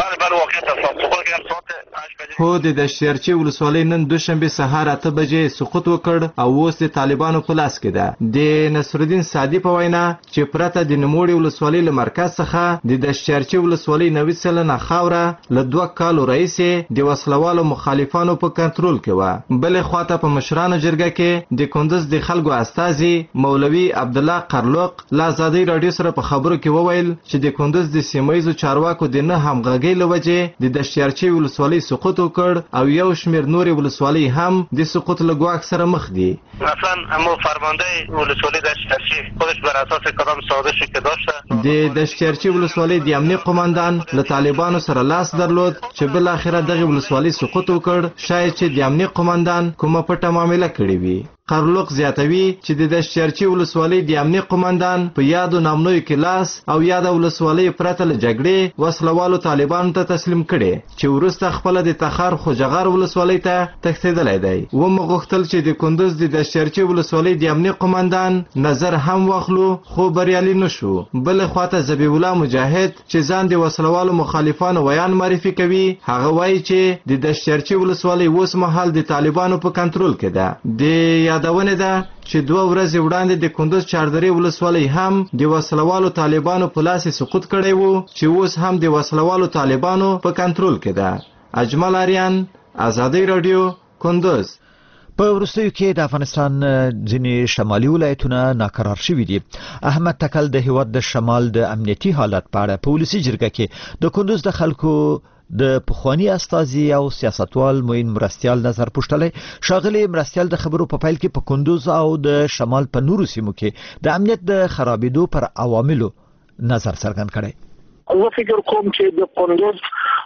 خو د دشترچی ولسوالۍ نن دوشنبه سهار اته بجې سقوط وکړ او اوس د طالبانو په لاس کې ده. د نصرالدین سعدی په وینا چې پرته د نوموړي ولسوالۍ له مرکز څخه د دشترچی ولسوالۍ نوي سلنه خاوره له دوه کالو راهیسې د وسلوالو مخالفانو په کنټرول کې وه. بلې خواته په مشرانو جرګه کې د کندوز د خلکو استازي مولوي عبدالله قرلوق له ازادۍ راډیو سره په خبرو کې وویل چې د کندوز د سیمه ییزو چارواکو د نه همغږۍ له وجې د دشترچی ولسوالۍ سقوط وکړ او یو شمیر نورې ولسوالۍ هم د سقوط له ګواښ سره مخ دي. مثلا همون فرمانده ولسوالی دشترچی خودش بر اساس کدام سازشی که داشته د دشترچی ولسوالۍ د امنیه قماندان له طالبانو سره لاس درلود چې بل اخره دغه ولسوالۍ سقوط وکړ. شاید چې د امنیه قماندان کومه پټه معامله کړې وي. قرلوق زیاتوي چې د دشترچی ولسوالۍ د امنیه قماندان په یادو نامنوي کې لاس او یاده ولسوالۍ پرته له جګړې وسلوالو طالبانو ته تسلیم کړي چې وروسته خپله د تخار خوجغار ولسوالۍ ته تښتېدلی دی. ومو غوښتل چې د کندوز د دشترچی ولسوالۍ د امنیه قماندان نظر هم واخلو خو بریالي نشو. بلې خواته ذبیح الله مجاهد چې ځان د وسلوالو مخالفانو ویان معرفي کوي هغه وایي چې د دشترچی ولسوالۍ اوس مهال د طالبانو په کنټرول کې ده. د یادونه ده چې دوه ورځې وړاندې د کندوز چاردرې ولسوالۍ هم د وسلوالو طالبانو په لاس سقوط کړی وو چې اوس هم د وسلوالو طالبانو په کنټرول کې ده. اجمل آریان، ازادي رادیو، کندوز. په وروستیو کې د افغانستان ځینې شمالي ولایتونه ناکرار شوي دي. احمد تکل د هیواد د شمال د امنیتي حالت په اړه په ولسي جرګه کې د کندوز د خلکو د پخوانی استازي او سیاستوال موین مرستیال نظر پوښتلی. ښاغلي مرستیال د خبرو په پیل کې په کندوز او د شمال په نورو سیمو کې د امنیت د خرابېدو پر عواملو نظر څرګند کړی. زه فکر کوم چې د کندوز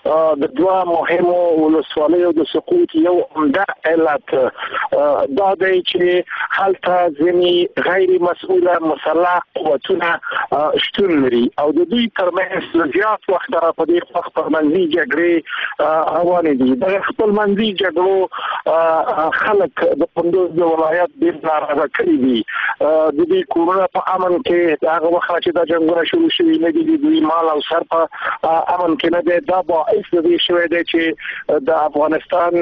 د دوه مهمو ولسوالیو د سقوط یو عمده علت دا دی چې هلته ځینې غیر مسؤله مسلح قوتونه شتون لري او د دوی ترمنځ له زیات وخته په دې خپلمنځي جګړې روانې دي. د خپلمنځي جګړو خلک د کندوز د ولایت ډېر ناراضه کړي دي. د دې کورونه په امن کې هغه وخت چې دا جنګونه شروع شوي نه دي، د دوی مال او سر په امن کې نه دی. دا باعث د دې شوی دی چې د افغانستان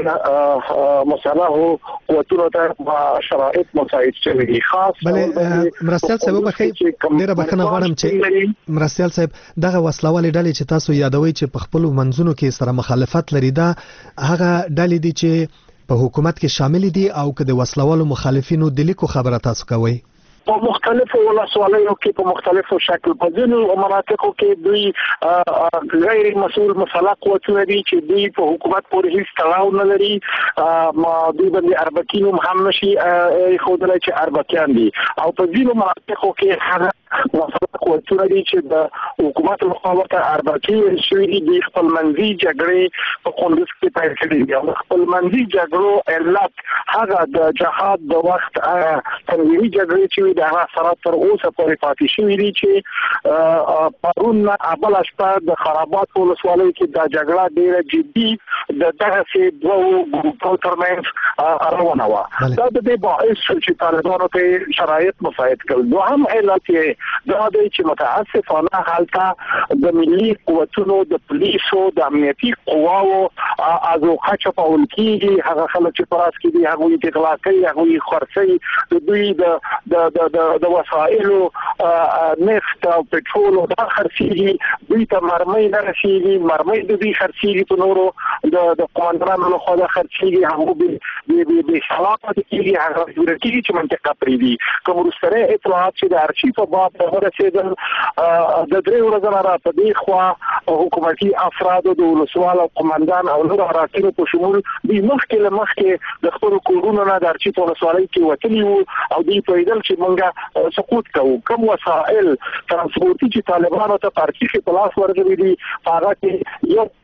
مسلحو قوتونو ته شرایط مساعد شوي دي. خاص بلې مرستیال صاحب وبخښئ ډېره بښنه غواړم چې مرستیال صاحب دغه وسلوالې ډلې چې تاسو یادوئ چې په خپلو منځونو کې سره مخالفت لري دا هغه ډلې دي چې په حکومت کې شامل دي او که د وسلوالو مخالفینو د لیکو خبره تاسو کوئ؟ په مختلفو ولسوالیو کې په مختلفو شکل په ځینو مناطقو کې دوی غیر مسؤل مسلح قوتونه دي چې دوی په حکومت پورې هیڅ تړاو نه لري. ما دوی باندې اربکین هم نشي ښودلی چې اربکیان دي او په ځینو مناطقو کې هغه مسلح قوتونه دي چې د حکومت لخوا ورته اربکي ویل شوي دي. دوی خپلمنځي جګړې په کندوز کې پیل کړي دي او خپلمنځي جګړو علت هغه د جهاد د وخت تنظیمي جګړې چې د هغه سره تر اوسه پورې پاتې شوي دي چې پرون بله شپه د خرابات ولسوالۍ کې دا جګړه ډېره جدي د دغسې دوو ګروپونو ترمنځ روانه وه. دا د دې باعث شو چې طالبانو ته شرایط مساعد کړل. دوهم علت یې دا دی چې متاسفانه هلته د ملي قوتونو د پولیسو د امنیتي قواو ازوقه چپول کېږي. هغه خلک چې په راس کې دي هغوی اغلا کوي، هغوی خرڅوي. د دوی د د وسایلو نفت او پټرول او دا خرڅېږي، دوی ته مرمۍ نه رسېږي، مرمۍ د دوی خرڅېږي په نورو د قومندانانو لخوا دا خرڅېږي. هغه بې سوا پاتې کېږي، هغه مجبوره کېږي چې منطقه پرېږدي. کوم وروستنی اطلاعات چې د ارچي په باب ورسېدل د درې ورځو نه را په دې خوا حکومتي افرادو د ولسوال او قومندان او نورو اراکینو په شمول دوی مخکې له مخکې د خپلو کورونو نه د ارچي په ولسوالۍ کې وتلي وو او دوی پوهېدل چې موږ سقوط کوو. کوم وسایل ترانسپورتي چې طالبانو ته په ارچي کې په لاس ورغلي دي هغه کې یو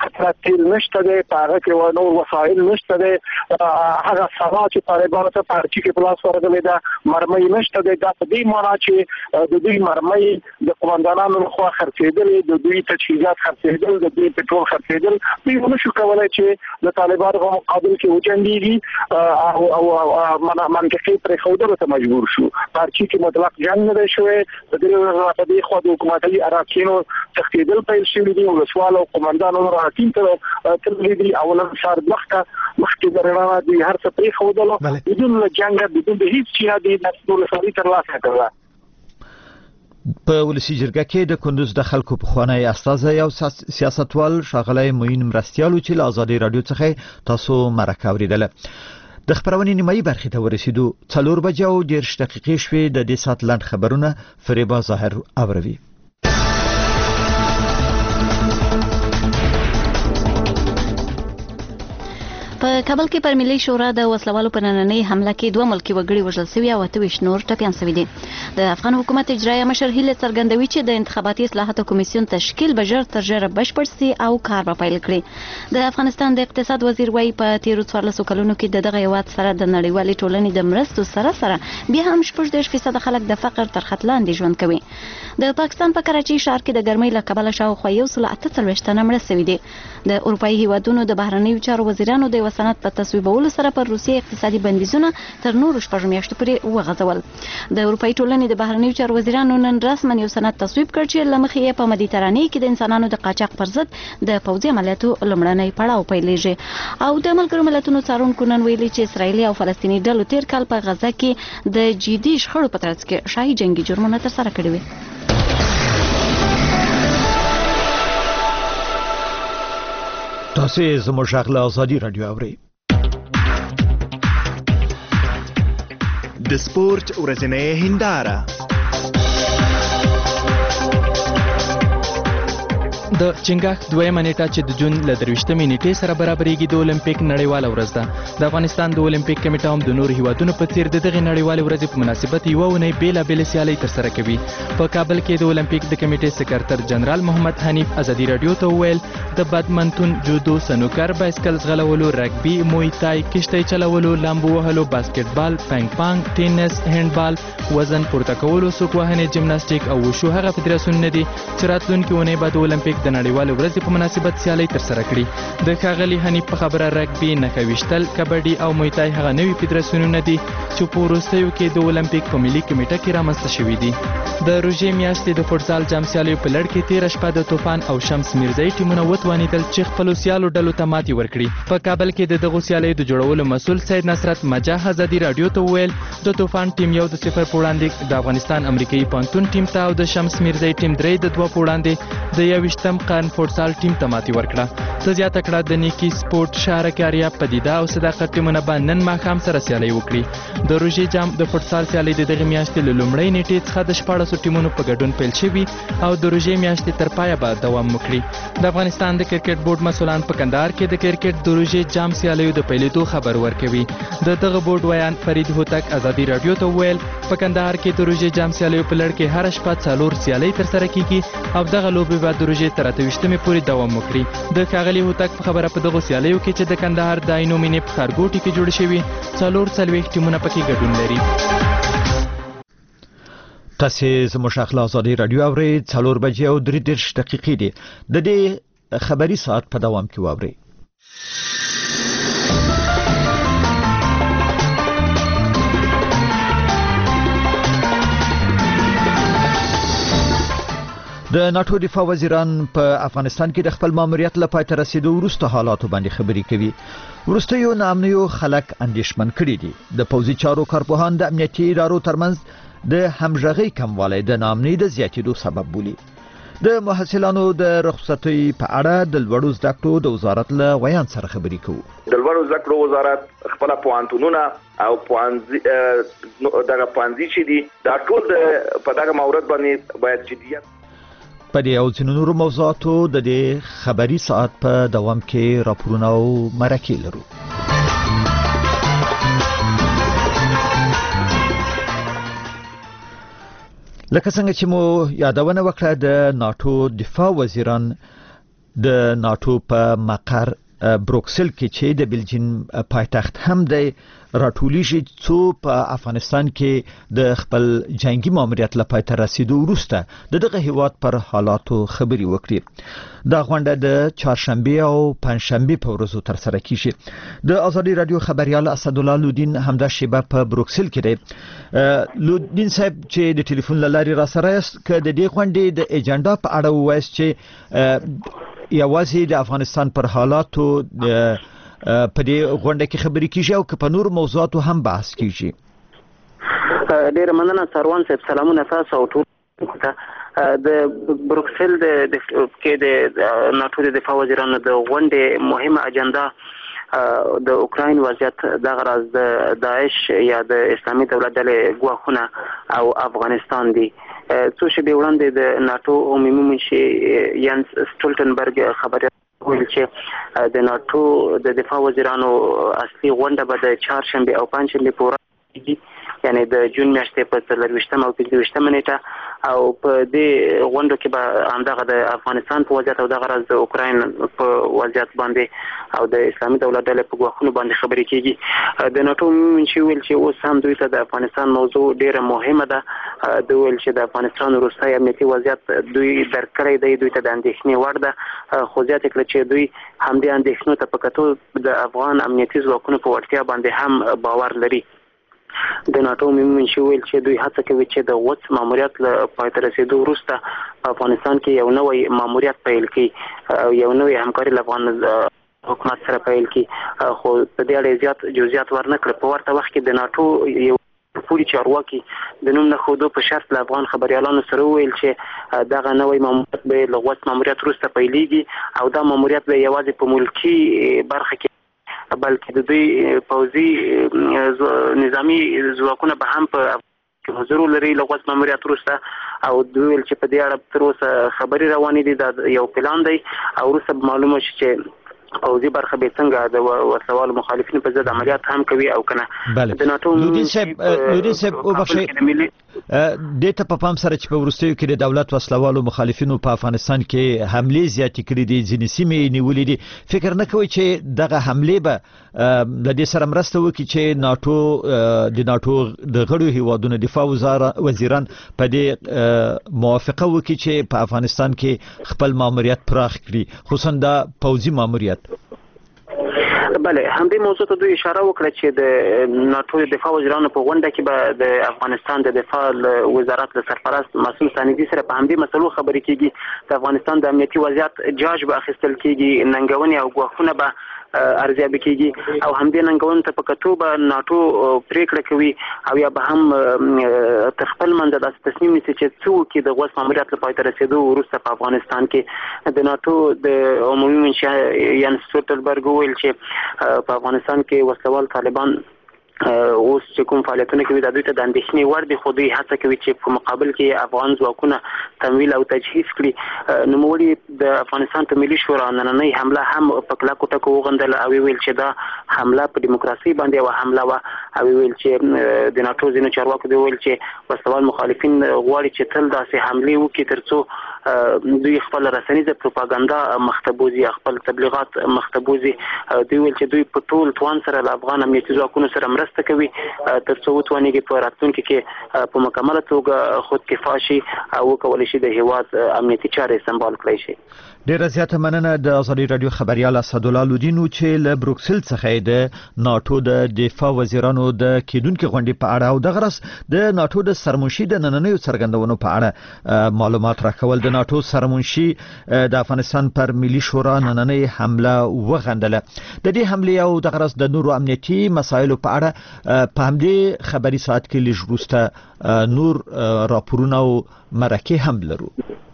سره تیل نشته دی، په هغه کې نور وسایل نشته دی، هغه سلا چې طالبانو ته په ارچي کې په لاس ورغلې ده مرمۍ نشته دی. دا په دې معنا چې د دوی مرمۍ د قومندانانو لخوا خرڅېدلې، د دوی تجهیزات خرڅېدل، د دوی پټرول خرڅېدل. دوی نشو کولی چې د طالبانو په مقابل کې وجنګېږي او منطقې پرېښودلو ته مجبور شو. په ارچي کې مطلق جنګ نه دی شوی. د دې په دې خوا د حکومتي اراکینو تښتېدل پیل شوي دي، ولسوال او قومندانو راټیم ته تللي دي او نن سهار وخته مخکې د رڼا دوی هر څه پرېښودلو بدون له جنګه، بدون د هېڅ جهادي ولسوالي ترلاسه کړله. په ولسی جرګه کې د کندوز د خلکو پخوانی استازی او سیاستوال ښاغلی معین مرستیالو چې له ازادي رادیو څخه تاسو مرکه اورېدله. د خبرونې نیمایي برخې ته ورسېدو. څلور بجې او دېرش دقیقې شوې. د دې ساعت لنډ خبرونه فریبا ظاهر اوروي. په کابل کې پر ملي شورا د وسلوالو په نننۍ حمله کې دوه ملکي وګړي وژل شوي او اته ویشت نور ټپیان شوي دي. د افغان حکومت اجرایه مشر هیله څرګندوي چې د انتخاباتي اصلاحاتو کمیسیون تشکیل به ژر تر ژره بشپړ سي او کار به پیل کړي. د افغانستان د اقتصاد وزیر وايي په تیرو څوارلسو کلونو کې د دغه هیواد سره د نړیوالې ټولنې د مرستو سره سره بیا هم شپږ دېرش فیصده خلک د فقر تر خط لاندې ژوند کوي. د پاکستان په کراچۍ ښار کې د ګرمۍ له کبله شاوخوا یو سل اته څلوېښت تنه مړه شوي دي. د اروپایي هیوادونو د بهرنیو چارو وزیرانو د یوه سند په تصویبولو سره پر روسیې اقتصادي بندیزونه تر نورو شپږ میاشتو پورې وغځول. د اروپایي ټولنې د بهرنیو چارو وزیرانو نن رسما یو سند تصویب کړ چې له مخې یې په مدیترانې کې د انسانانو د قاچاق پر ضد د پوځي عملیاتو لومړنی پړاو پیلېږي. او د ملګرو ملتونو څارونکو نن ویلي چې اسرائیلي او فلسطیني ډلو تیر کال په غزه کې د جدي شخړو په ترڅ کې شاهي جنگي جرمونه ترسره کړي وي. تاسو زموږ غږ له ازادي رادیو اورئ. د سپورت ورځنۍ هنداره. د چنګاښ دویمه نیټه چې د جون له درویشتمې نیټې سره برابرېږي د اولمپیک نړیواله ورځ ده. د افغانستان د اولمپیک کمیټه هم د نورو هیوادونو په څیر د دغې نړیوالې ورځې په مناسبت یوه اونۍ بېلابېلې سیالۍ ترسره کوي. په کابل کې د اولمپیک د کمیټې سکرتر جنرال محمد حنیف ازادي رادیو ته وویل د بدمنتون، جودو، سنوکر، بایسکل ځغلولو، رګبي، مویتای، کشتۍ چلولو، لامبو وهلو، باسکټبال، پنګ پانګ، ټینس، هینډبال، وزن پورته کولو، سوک وهنې، جمناستیک او وشو هغه فدراسیونونه دي چې راتلونکې اونۍ به د اولمپیک د نړیوالې ورځې په مناسبت سیالۍ ترسره کړي. د ښاغلي حنیف په خبره رګبي، نښه ویشتل، کبډي او مویتای هغه نوي فدراسیونونه دي چې په وروستیو کې د اولمپیک په ملي کمیټه کې رامنځته شوي دي. د روژې میاشتې د فوټسال جام سیالیو په لړ کې تېره شپه د طوفان او شمس میرزایي ټیمونه وتوانېدل چې خپلو سیالو ډلو ته ماتې ورکړي. په کابل کې د دغو سیالیو د جوړولو مسؤل سید نصرت مجاح ازادي رادیو ته وویل د طوفان ټیم یو د صفر په وړاندې د افغانستان امریکایي پانتون ټیم ته او د شمس میرزایي ټیم درې د دوه په وړاندې د یوویشتم قرن فوټسال ټیم ته ماتې ورکړه. ته زیاته کړه د نیکي سپورټ، شهرکاریا، پدیده او صداقت ټیمونه به نن ماښام سره سیالۍ وکړي. د روژې جام د فوټسال سیالۍ د دغې میاشتې له لومړۍ نیټې څخه د شپاړسو ټیمونو په ګډون پیل شوي او د روژې میاشتې تر پایه به دوام وکړي. د افغانستان د کرکټ بورډ مسؤلان په کندهار کې د کرکټ د روژې جام سیالیو د پیلېدو خبر ورکوي. د دغه بورډ ویان فرید هوتک ازادي رادیو ته وویل په کندهار کې د روژې جام سیالیو په لړ کې هره شپه څلور سیالۍ ترسره کیږي او دغه لوبې به د روژې تر اته ویشتمې پورې دوام وکړي. د ښاغلي هوتک په خبره په دغو سیالیو کې چې د کندهار د عینو مینې په ښارګوټي کې جوړ شوي څلور څلوېښت ټیمونه پکې ګډون لري. تاسې زموږ غږ له ازادي رادیو اورئ. څلور بجې او درې دېرش دقیقې دي. د دې خبري ساعت په دوام کې واورئ. د ناتو دفاع وزیران په افغانستان کې د خپل ماموریت له پای ته رسیدو وروسته حالاتو باندې خبرې کوي. وروستیو ناامنیو خلک اندېښمن کړي دي. د پوځي چارو کارپوهان د امنیتي ادارو ترمنځ د همغږۍ کموالی د ناامنۍ د زیاتېدو سبب بولي. د محصلانو د رخصتۍ په اړه د لوړو زده کړو د وزارت له ویان سره خبرې کوو. د لوړو زده کړو وزارت خپل پوهنتونونه او پوهنځي دغه پوهنځي چې دي دا ټول په دغه مورد باندې باید جدیت په دې او ځینو نورو موضوعاتو د دې خبري ساعت په دوام کې راپورونه او مرکې لرو. لکه څنګه چې مو یادونه وکړه د ناتو دفاع وزیران د ناتو په مقر بروکسل کې چې د بلجیم پایتخت هم دی راټولیږي څو په افغانستان کې د خپل جنگي ماموریت لپاره تر رسیدو وروسته د دغه هیواد پر حالاتو خبري وکړي. دا غونډه د چهارشنبه او پنځشنبه په ورځو تر سره کیږي. د ازادي رادیو خبريال اسدالله لودین همدا شیبه په بروکسل کې دی. لودین صاحب چې د ټلیفون لاري را سره است ک د دې غونډې د ایجنډا په اړه وایي چې یوازې د افغانستان پر حالاتو په دې غونډه کې خبرې کیږي او په نور موضوعاتو هم بحث کیږي. ډېر مننه سروان صاحب، سلامونه تاسو او ټول ته. د بروکسل د کې د ناتو د دفاع وزیرانو د غونډې مهمه اجنډا د اوکراین وضعیت، د غرض د داعش یا د اسلامي دولت ډلې ګواښونه او افغانستان دي. څو شپې وړاندې د ناتو عمومي منشي یانس سټولټنبرګ خبري ویل چې د ناتو د دفاع وزیرانو اصلي غونډه به د چهارشنبه او پنځشنبه په ورځ کېږي، یعنی د جون میاشتې په څلرویشتمه او پنځویشتمه نیټه، او په دې غونډه کې به همدغه د افغانستان په وضعیت او د غرض د اوکراین په وضعیت باندې او د اسلامي دولت ډلې په ګواښونو باندې خبرې کېږي. د ناتو منشي ویل چې اوس هم دوی ته د افغانستان موضوع ډیره مهمه ده. دوی ویل چې د افغانستان وروستی امنیتي وضعیت دوی درک کړی دی، دوی ته د اندېښنې وړ ده. خو زیاته کړه چې دوی همدې اندېښنو ته په کتو د افغان امنیتي ځواکونو په وړتیا باندې هم باور لري. د ناتو منشي ویل چې دوی هڅه کوي چې د غوڅ ماموریت له پای ته رسیدو وروسته په افغانستان کې یو نوی ماموریت پیل کړي او یو نوی همکاري له افغان حکومت سره پیل کړي. خو په دې اړه زیات جزئیات ورنه کړ. په ورته وخت کې د ناتو یو پوری چارواکي د نوم نه خودو په شرط له افغان خبريالانو سره ویل چې دغه نوی ماموریت به له غوڅ ماموریت وروسته پیلېږي او دا ماموریت به یوازې په ملکی برخه کې بلکې د دوی پوځي نظامی ځواکونه به هم په حضور لري له غوڅ ماموریت وروسته. او دوی ویل چې په دې اړه تر اوسه خبرې روانې دي، دا یو پلان دی او وروسته معلومه شي چې پوځي برخه به څنګه د وسوال مخالفینو په ضد عملیات هم کوي او کنه. د ناتو لودین صاحب لودین صاحب او بخښي د ته په پام سره چې په ورستیو کې د دولت وسلوالو مخالفینو په افغانستان کې حمله زیاتې کړې دي، ځینې سیمې نیولې دي. فکر نه کوي چې دغه حمله به د دې سره مرسته وکړي چې ناتو د ناتو د غړو هیوادونو دفاع وزیران په دې موافقه وکړي چې په افغانستان کې خپل ماموریت پراخ کړي، خصوصا د پوځي ماموریت؟ بله، همدې موضوع ته دوی اشاره وکړه چې د ناتو د دفاع وزیرانو په غونډه کې به د افغانستان د دفاع وزارت له سرپرست مسعود ساندي سره په همدې مسلو خبرې کېږي. د افغانستان د امنیتي وضعیت جاج به اخیستل کېږي، ننګونې او ګواښونه به ارزیابي کېږي او همدې ننګونو ته په کتو به ناتو پریکړه کوي او یا به هم تر خپل منځه داسې تصمیم نیسي چې څه وکړي د غوڅ ماموریت له پای ته رسېدو وروسته په افغانستان کې. د ناتو د عمومي منشي یانس سټولټنبرګ ویل چې په افغانستان کې وسلوال طالبان اوس چې کوم فعالیتونه کوي د دوی ته د اندېښنې وړ دي، خو دوی هڅه کوي چې په مقابل کې افغان ځواکونه تمویل او تجهیز کړي. نوموړي د افغانستان په ملي شورا نننۍ حمله هم په کلکو ټکو وغندله او ویل چې دا حمله په دیموکراسي باندې یوه حمله وه او ویل چې د ناتو ځینو چارواکو دوی ویل چې وسلوال مخالفین غواړي چې تل داسې حملې وکړي تر څو دوی خپل رسنیزه پروپاګاندا مختبوزي، خپل تبلیغات مختبوزي. دوی ویل چې دوی په ټول توان سره له افغان امنیتي ځواکونو سره مرسته کوي تر څو وتوانیږي په راتلونکي کې په مکمله توګه خودکفا شي او وکولی شي د هیواد امنیتي چارې سمبال کړی شي. ډیره زیاته مننه د ازادي رادیو خبريال اسدالله لودین چې له بروکسل څخه د ناتو د دفاع وزیرانو د کېدونکو غونډې په اړه او د غرس د ناتو د سرمنشي د نننیو څرګندونو په اړه معلومات راکول. د ناتو سرمنشي د افغانستان پر ملي شورا نننۍ حمله وغندله. د دې حمله او د غرس د نورو امنیتي مسایلو په اړه په همدې خبري ساعت کې لږ وروسته نور راپورونه او مرکې هم لرو.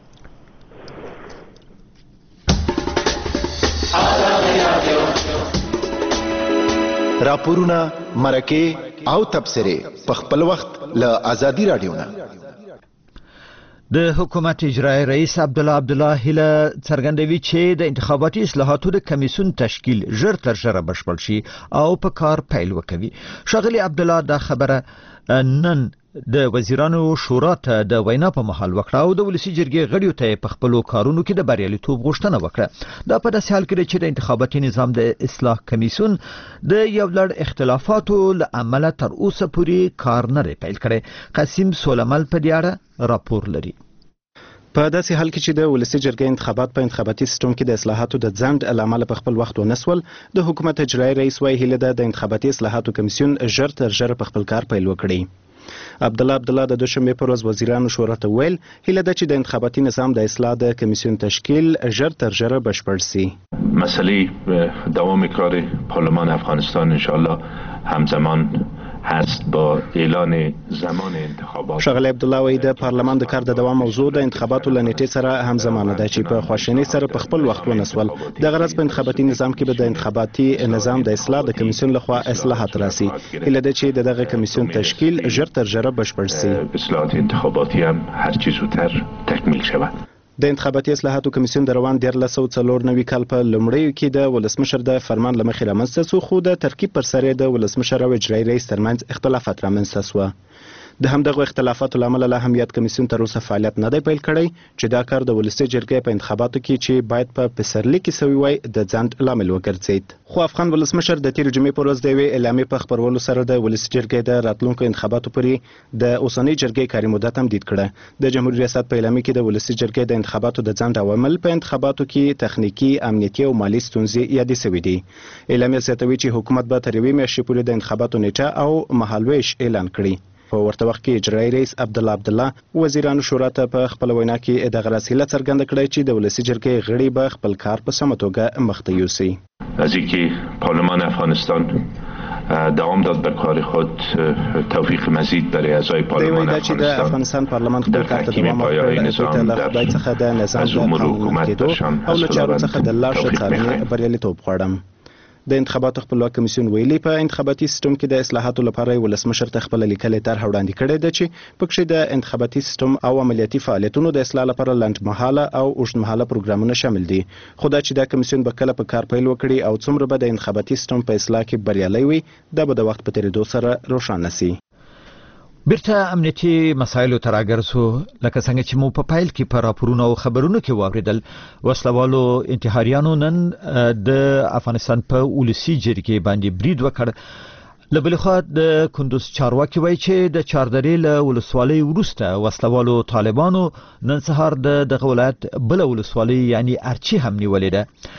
راپورونه، مرکې او تبصرې په خپل وخت له ازادي رادیو نه. د حکومت اجرایی رئیس عبدالله عبدالله هیله څرګندوي چې د انتخاباتي اصلاحاتو د کمیسیون تشکیل ژر تر ژره بشپړ شي او په کار پیل وکوي. ښاغلي عبدالله دا خبره نن د وزیرانو شورا ته د وینا په مهال وکړه او د ولسی جرګې غړیو ته په خپلو کارونو کې د بریالیتوب غوښتنه وکړه. دا په داسې حال کې چې د انتخاباتي نظام د اصلاح کمیسیون د یو لړ اختلافاتو له امله تر اوسه پورې کار نه پیل کړی. قاسم سولمل په دې اړه راپور لري. په داسې حال کې چې د ولسی جرګې انتخابات په انتخاباتي سیستم کې د اصلاحاتو د ځنډ له امله په خپل وخت ونسول، د حکومت اجرایي رئیس وايي هیله ده د انتخاباتي اصلاحاتو کمیسیون ژر تر ژره په خپل کار پیل وکړي. عبدالله عبدالله د دوشنبې پر ورځ وزیرانو شورا ته ویل هیله ده چې د انتخاباتي نظام د اصلاح د کمیسیون تشکیل ژر تر ژره بشپړ سي. مسئله دوام کار پارلمان افغانستان انشاءالله همزمان هست با اعلان زمان انتخابات. شغله عبدالله وایي د پارلمان د کار د دوام موضوع د انتخاباتو له نیټې سره همزمانه ده چې په خواشینۍ سره په خپل وخت ونسول. د غرض په انتخاباتي نظام کې به د انتخاباتي نظام د اصلاح د کمیسیون لخوا اصلاحات راسي. هیله ده چې د دغه کمیسیون تشکیل ژر تر ژره بشپړ سي. اصلاحات انتخاباتی هم هر چه زودتر تکمیل شود. د انتخاباتي اصلاحاتو کمیسیون د روان دیارلس سوه څلور نوي کال په لومړیو کې د ولسمشر د فرمان له مخې رامنځته شو، خو د ترکیب پر سر د ولسمشر او اجرایي رئیس ترمنځ اختلافات رامنځته شوه. د همدغه اختلافاتو له امله لا هم یاد کمیسیون تر اوسه فعالیت نه دی پیل کړی چې دا کار د ولسي جرګې په انتخاباتو کې چې باید په پسرلي کې سوی وای د ځنډ لامل وګرځید. خو افغان ولسمشر د تیر جمعې پر ورځ د یوې اعلامیې په خپرولو سره د ولسي جرګې د راتلونکو انتخاباتو پورې د اوسنۍ جرګې کاري مدت تمدید کړه. د جمهوریت ریاست په اعلامیې کې د ولسي جرګې د انتخاباتو د ځنډ عوامل په انتخاباتو کې تخنیکی، امنیتي او مالي ستونزې یادې شوې دي. اعلامیه زیاتوي چې حکومت به تر یوې میاشتې پورې د انتخاباتو نیټه او مهالویش اعلان کړي. په ورته وخت کې اجرایي رئیس عبدالله عبدالله وزیرانو شورا ته په خپل وینا کې د غرض هیله څرګنده کړې چې د ولسي جرګې غړي به خپل کار په سمه توګه مخته یوسي. از اینکه پارلمان افغانستان دوام داد به کار خود، توفیق مزید برای اعضای پارلمان افغانستان پارلمان خپل کار ته دوام ورکړي، له خدای څخه د نظام د قانوني کېدو او له چارو څخه د لا ښه څارنې بریالیتوب غواړم. د انتخاباتو خپلواک کمیسیون ویلي په انتخاباتي سیستم کې د اصلاحاتو لپاره ولسمشر ته خپل لیکلې طرح وړاندې کړې ده چې پکې د انتخاباتي سیستم او عملیاتي فعالیتونو د اصلاح لپاره لنډمهاله او اوږدمهاله پروګرامونه شامل دي. خو دا چې دا کمیسیون به کله په کار پیل وکړي او څومره به د انتخاباتي سیستم په اصلاح کې بریالی وي دا به د وخت په تېرېدو سره روښانه سي. بیرته امنیتي مسایلو ته راګرځو. لکه څنګه چې مو په پایل کې په راپورونو او خبرونو کې واوریدل، وسلوالو انتحاریانو نن د افغانستان په ولسی جرګې باندې برید وکړ. له بلې خوا د کندوز چارواکي وایي چې د چاردرې له ولسوالۍ وروسته وسلوالو طالبانو نن سهار د دغه ولایت بله ولسوالۍ یعنی ارچي هم نیولې ده.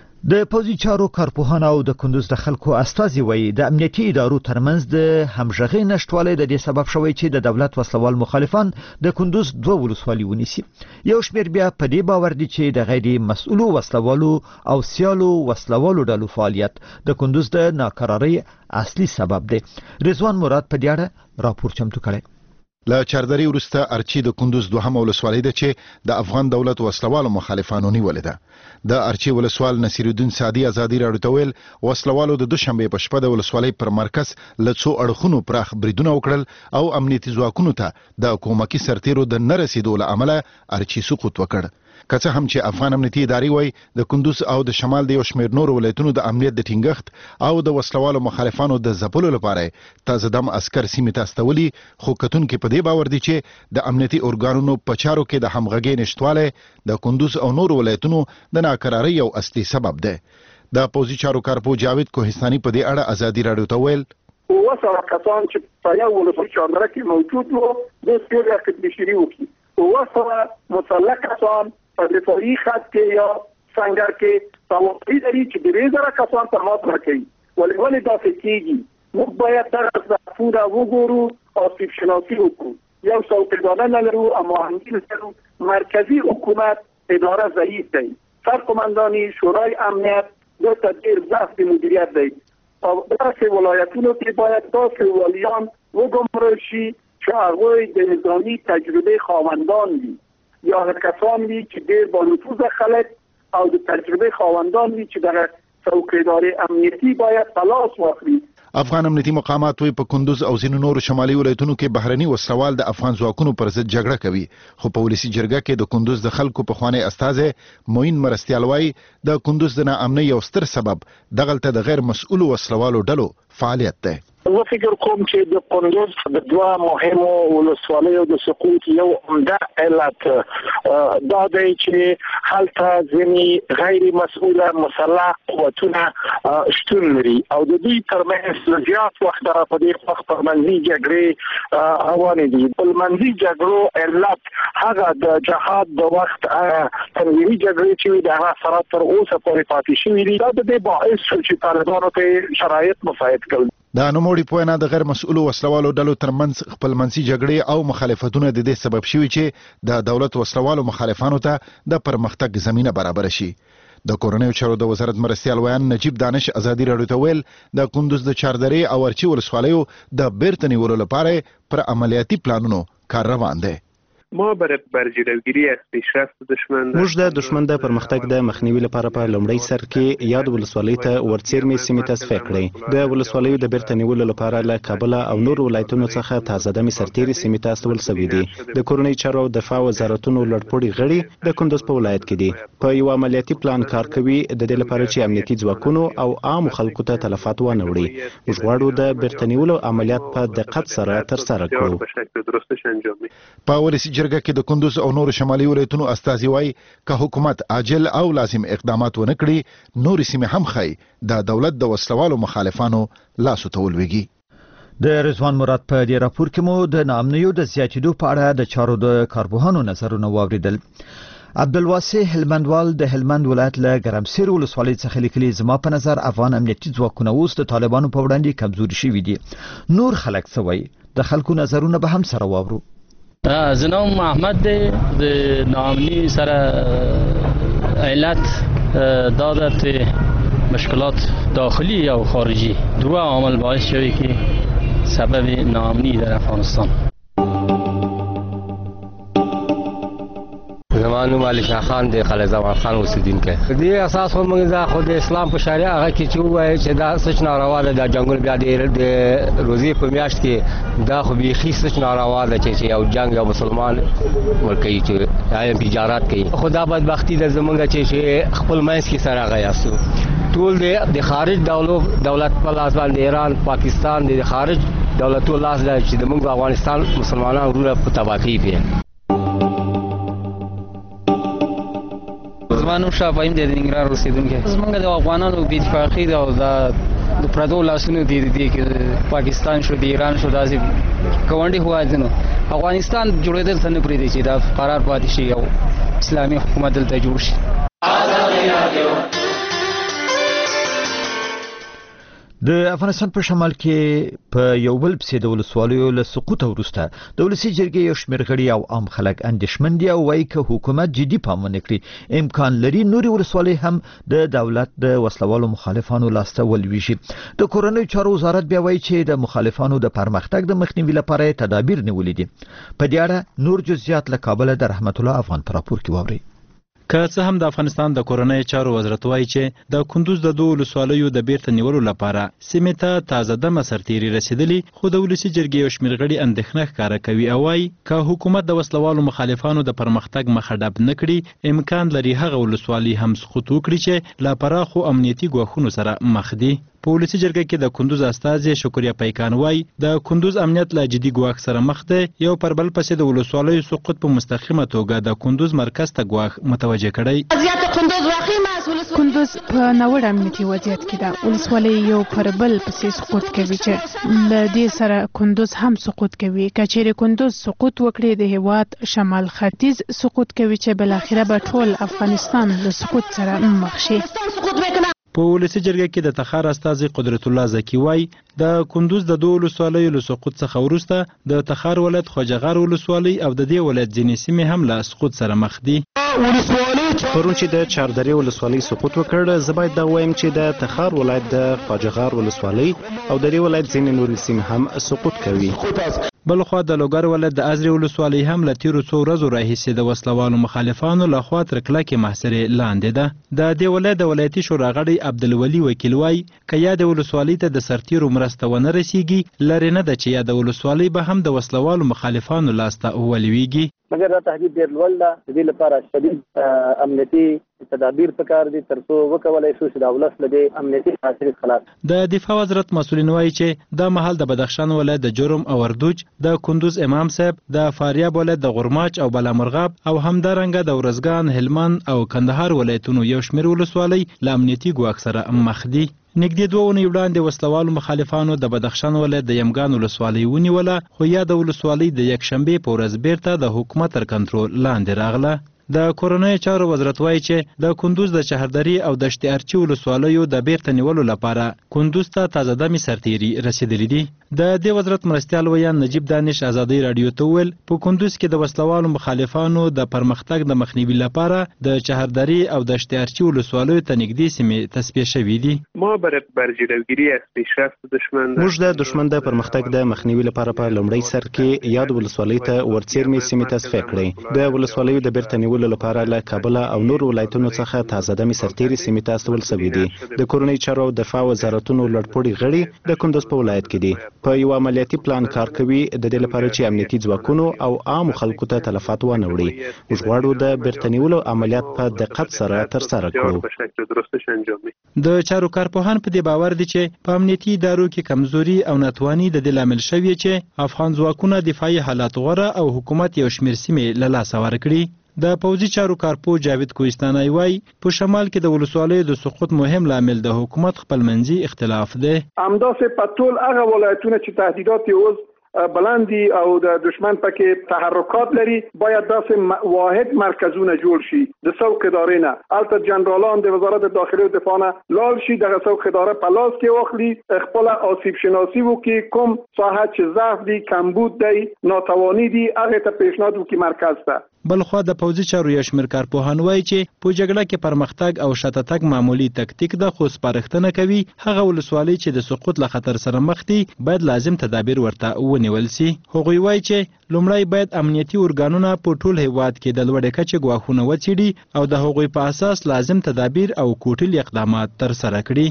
د پوځي چارو کارپوهان او د کندوز د خلکو استازي وایي د امنیتي ادارو ترمنځ د همغږۍ نشټوالی د دې سبب شوی چې د دولت وسلوال مخالفان د کندوز دوه ولسوالۍ ونیسي. یو شمېر بیا په دې باور دي چې د غیر مسؤلو وسلوالو او سیالو وسلوالو ډلو فعالیت د کندوز د ناکرارۍ اصلي سبب دی. رضوان مراد په دې اړه راپور چمتو کړی. له چاردرې وروسته ارچي د کندوز دوهمه ولسوالۍ ده چې د افغان دولت وسلوالو مخالفانو نیولې ده. د ارچي ولسوال نصیر الدین سادي ازادي راډیو ته ویل وسلوالو د دوشنبې په شپه د ولسوالۍ پر مرکز له څو اړخونو پراخ بریدونه وکړل او امنیتي ځواکونو ته د کومکي سرتیرو د نه رسیدو له امله ارچي سقوط وکړ. که څه هم چې افغان امنیتي ادارې وایي د کندوز او د شمال د یو شمېر نورو ولایتونو د امنیت د ټینګښت او د وسلوالو مخالفانو د ځپلو لپاره تازه دم عسکر سیمې ته استولي، خو کتونکي په دې باور دي چې د امنیتي ارګانونو په چارو کې د همغږۍ نشتوالی د کندوز او نورو ولایتونو د ناکرارۍ یو اصلي سبب دی. د پوځي چارو کارپو جاوید کوهستاني په دې اړه ازادي راډیو ته ویل اوه سوه کسان چې په یو ولسوالۍ چاردره کې موجود وو د سپېر قطبشیري وکړي، اوه سوه مسلح کسان په دفاعي خط کې یا سنگر کې توقعي لري چې درې زره کسان پر مات راکوي. ولې ولې داسې کېږي؟ موږ باید دغه ضعفونه وګورو، آسیب شناسي وکړو. یو څوکیدانه نه لرو، مهندس لرو. مرکزي حکومت اداره ضعیف دی. سرقمنداني شورای امنیت د تدبیر ضعف د مدیریت دی. او داسې ولایتونو کې باید داسې والیان وګمارل شي چې هغوی د نظامي تجربه خاوندان دي یا کسان دي چې ډېر با نفوذ خلک او د تجربه خاوندان دي چې دغه څوکیداري امنیتي باید په لاس واخلي. افغان امنیتي مقامات وی په کندوز او ځینو نورو شمالي ولایتونو کې بهرني وسلوال د افغان ځواکونو پر ضد جګړه کوي، خو په ولسي جرګه کې د کندوز د خلکو پخوانی استازی موین مرستیال وایي د کندوز د ناامنۍ یو ستر سبب دغلته د غیر مسؤلو وسلوالو ډلو فعالیت دی. زه فکر کوم چې د کندوز د دوه مهمو ولسوالیو د سقوط یو عمده علت دا دی چې هلته ځینې غیر مسؤله مسلح قوتونه شتون لري او د دوی ترمنځ زیات وخت را په دې وخت پرمنځي جګړې روانې دي. پرمنځي جګړو علت هغه د جهاد د وخت تنظیمي جګړې چې د هغه سره تر اوسه پورې پاتې شوې دي. دا د دې باعث شو چې طالبانو ته شرایط مساعد کړل. د نوموړي په وینا د غیر مسؤلو وسلوالو ډلو ترمنځ خپلمنځي جګړې او مخالفتونه د دې سبب شوي چې د دولت وسلوالو مخالفانو ته د پرمختګ زمینه برابر شي. د کورنیو چارو د وزارت مرستیال ویان نجیب دانش ازادي راډیو ته ویل د کندوز د چاردرې او ارچي ولسوالیو د بیرته نیولو لپاره پر عملیاتي پلانونو کار روان دی. ما برای برجلوگیری از پیشرفت دشمن موږ د دشمن د پرمختګ د مخنیوي لپاره په لومړی سر کې یاد ولسوالۍ ته ورڅیرمې سیمې تصفیه کړې. د ولسوالیو د بیرته نیولو لپاره له کابل او نور ولایتونو څخه تازه دمې سرتېري سیمې ته استول شوي دي. د کورنۍ چارو او دفاع وزارتونو لړپوړي غړي د کندوز په ولایت کې دي. په یو عملیاتي پلان کار کوي د دې لپاره چې امنیتي ځواکونو او عام خلکو ته تلفات ونه وړي. موږ غواړو د بیرته نیولو عملیات په دقت سره ترسره کړو. په ولسي جرګه کې د کندوز او نور شمالي ولایتونو استازي وایي که حکومت عاجل او لازم اقدامات ونه کړي نور سیمې هم خای د دولت د وسلوالو مخالفانو لاسو ته ولويږي. د رضوان مراد په دې راپور کې مو د ناامنیو د زیاتېدو په اړه د چارو د کارپوهانو نظرونه واوریدل. عبدالواسع هلمندوال د هلمند ولایت له ګرمسیر ولسوالۍ څخه لیکلي زما په نظر افغان امنیتي ځواکونه اوس د طالبانو په وړاندې کمزوري شوي دي. نور خلک څه وایي د خلکو نظرونه به هم سره واورو. زنام محمد دی د ناامنی سره علت دادت مشکلات داخلی او خارجی دو عامل باعث شوی که سبب ناامنی در افغانستان. زمانو علی شاه خان دی خالد زمان خان اوسیدونکی دی اساس هم موږ خو د اسلام په شریعه هغه کې چې وایي چې دا سچ ناروا ده د جنگل بیا د روزي په میاشت کې دا خو بيخي سچ ناروا ده چې یو جنگ یو مسلمان ورکوي چې عالم تجارت کوي. خدا بدبختی د زمونږ چې خپل مینس کې سره غیاسو ټول د خارج دولت دولت په لاس باندې ایران پاکستان د خارج دولتو لاس ده چې د موږ افغانستان مسلمانانو ورو په تباہی دي. زمانو شافایم د ننګرهار اوسیدونکي زمونږ د افغانانو بې اتفاقي ده او د پردو لاسونو دي دي کې پاکستان شو د ایران شو داسې ګاونډي هیوادونو افغانستان جوړېدل څه نه پرېږدي چې دا قرار پاتې شي او اسلامي حکومت دلته جوړ شي. د افغانستان په شمال کې په یو بل پسې د ولسوالیو له سقوط وروسته د ولسي جرګې یو شمېر غړي او عام خلک اندېښمن دي او وایي که حکومت جدي پام ونه کړي امکان لري نورې ولسوالۍ هم د دولت د وسلوالو مخالفانو لاسته ولویږي. د کورنیو چارو وزارت بیا وایي چې د مخالفانو د پرمختګ د مخنیوي لپاره تدابیر نیولي دي. په دې اړه نور جزئیات له کابل د رحمت الله افغان په راپور کې واورئ. که څه هم د افغانستان د کورنۍ چارو وزارت وایي چې د کندوز د دوه ولسوالیو د بیرته نیولو لپاره سیمې ته تازه دمه سرتېري رسیدلي خو د ولسي جرګې یو شمېر غړي اندېښنه ښکاره کوي او وایي که حکومت د وسلوالو مخالفانو د پرمختګ مخه ډب نه کړي امکان لري هغه ولسوالي هم سقوط وکړي چې له پراخو امنیتي ګواښونو سره مخ دي. په ولسي جرګه کې د کندوز استازي شکریا پیکان وایي د کندوز امنیت له جدي ګواښ سره مخ دی. یو پر بل پسې د ولسوالیو سقوط په مستقیمه توګه د کندوز مرکز ته ګواښ متوجه کړی. کندوز په ناوړه امنیتي وضعیت کې ده. ولسوالۍ یو پر بل پسې سقوط کوي چې له دې سره کندوز هم سقوط کوي. که چیرې کندوز سقوط وکړي د هیواد شمال ختیځ سقوط کوي چې بلاخره به ټول افغانستان له سقوط سره مخ شي. په ولسي جرګه کې د تخار استازي قدرت الله زکی وایي د کندوز د دوه ولسوالیو له سقوط څخه وروسته د تخار ولایت خواجهغار ولسوالۍ او د دې ولایت ځینې سیمې هم له سقوط سره مخ دي. پرون چې د چاردرې ولسوالۍ سقوط وکړ زه باید دا وایم چې د تخار ولایت د خواجهغار ولسوالۍ او د دې ولایت ځینې نورې سیمې هم سقوط کوي. بلخوا د لوګر ولایت د ازرې ولسوالۍ هم له تیرو څو ورځو راهیسې د وسلوالو مخالفانو لخوا تر کلکې محاصرې لاندې ده. د دې ولایت د ولایتي شورا غړی عبدالولي وکیل وایي که یا د ولسوالۍ ته د سرتیرو مرسته ونه رسیږي لرې نه ده چې یا د ولسوالۍ به هم د وسلوالو مخالفانو لاسته ولویږي. مګر دا تهدید ډېر لوړ ده. د دې لپاره شدید امنیتي تدابیر پکار دي ترڅو وکولای شو چې د ولس له دې امنیتي خاصیت خلاص. د دفاع وزارت مسؤلین وایي چې دا مهال د بدخشان ولایت د جرم او اردوج، د کندوز امام صاحب، د فاریاب ولایت د غرماچ او بلامرغاب او همدارنګه د ورزګان، هلمند او کندهار ولایتونو یو شمېر ولسوالۍ له امنیتي ګواښ سره مخ دي. نږدې دوه اونۍ وړاندې وسلوالو مخالفانو د بدخشان ولایت د یمګان ولسوالۍ ونیوله، خو یا د ولسوالۍ د یکشنبې په ورځ بیرته د حکومت تر کنټرول لاندې راغله. د کورنۍ چارو وزارت وایي چې د کندوز د چهردری او دشت ارچي ولسوالیو د بیرته نیولو لپاره کندوز ته تازه دمي سرتیري رسیدلي دي. د دې وزارت مرستیال ویان نجیب دانش ازادي رادیو ته ویل په کندوز کې د وسلوالو مخالفانو د پرمختګ د مخنیوي لپاره د چهردری او دشت ارچي ولسوالیو ته نږدې سیمې تصفیه شوې دي. ما بر بر جلوگیری از پیشرفت دشمن موږ د دشمن د پرمختګ د مخنیوي لپاره په لومړی سر کې یاد ولسوالۍ ته ورڅیرمې سیمې تصفیه کړې. د ولسوالیو د بیرته نیولو لپاره له کابل او نور ولایتونو څخه تازه دمي سرتیري سیمې ته استول شوي دي. د کورنۍ چارو او دفاع وزارتونو لړپوړي غړي د کندوز په ولایت کې دي. په یو عملیاتي پلان کار کوي د دې لپاره چې امنیتي ځواکونو او عام خلکو ته تلفات ونه وړي. موږ غواړو د بیرته نیولو عملیات په دقت سره ترسره کړو. د چارو کارپوهان په دې باور دي چې په امنیتي ادارو کې کمزوري او ناتواني د دې لامل شوی چې افغان ځواکونه دفاعي حالات غوره او حکومت یو شمېر سیمې له لاسه ورکړي. د پوځي چارو کارپو جاوید کوهستاني وایي په شمال کې د ولسوالیو د سقوط مهم لامل د حکومت خپلمنځي اختلاف دی. همداسې په ټول هغه ولایتونه چې تهدیدات یې اوس بلندی او د دشمن پکې تحرکات لري باید داسې واحد مرکزونه جوړ شي د څوک ادارې نه. البته جنرالان د وزارت داخلي او دفاع نه لال شي دغه څوک اداره په لاس کې واخلي، خپل آسیب شناسی وکړي، کوم ساحه چې ضعف دي، کمبود دی، ناتوانی دي، هغه ته پیشنهاد وکړي مرکز ته. بلخوا د پوځي چارو یو شمېر کارپوهان وایي چې په جګړه کې پرمختګ او شاته تګ معمولي تکتیک ده، خو سپارښتنه کوي هغه ولسوالۍ چې د سقوط له خطر سره مخ دي باید لازم تدابیر ورته ونیول سي. هغوی وایي چې لومړی باید امنیتي ارګانونه په ټول هیواد کې د لوړې کچې ګواښونه وڅېړي او د هغوی په اساس لازم تدابیر او کوټلي اقدامات ترسره کړي.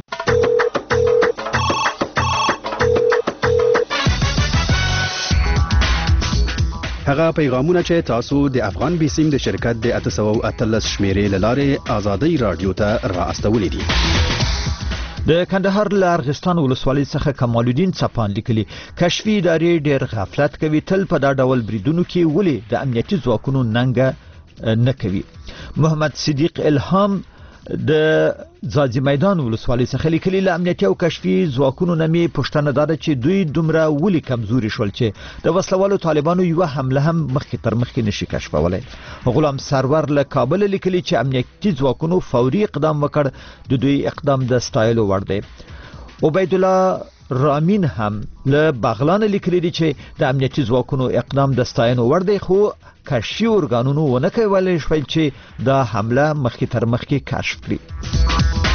هغه پیغامونه چې تاسو د افغان بیسیم د شرکت د اته سوه او اتلس شمیرې له لارې ازادۍ راډیو ته را استولې دي. د کندهار له ارغستان ولسوالۍ څخه کمال الدین څپان لیکلي کشفي ادارې ډېر غفلت کوي، تل په دا ډول بریدونو کې ولې د امنیتي ځواکونو ننګه نه کوي. محمد صدیق الهام د ځاځي میدان ولسوالۍ څخه لیکلي له امنیتي او کشفي ځواکونو نه مې پوښتنه دا ده چې دوی دومره ولې کمزوري شول چې د وسلوالو طالبانو یوه حمله هم مخکې تر مخکې نشي کشفولی. غلام سرور له کابل لیکلي چې امنیتي ځواکونو فوري اقدام وکړ، د دوی اقدام د ستایلو وړ دی. عبید الله رامین هم له بغلان لیکلي دي چې د امنیتي ځواکونو اقدام د ستاینو وړ دی، خو کشفي ارګانونو ونه کولی شول چې دا حمله مخکې تر مخکې کشف کړي.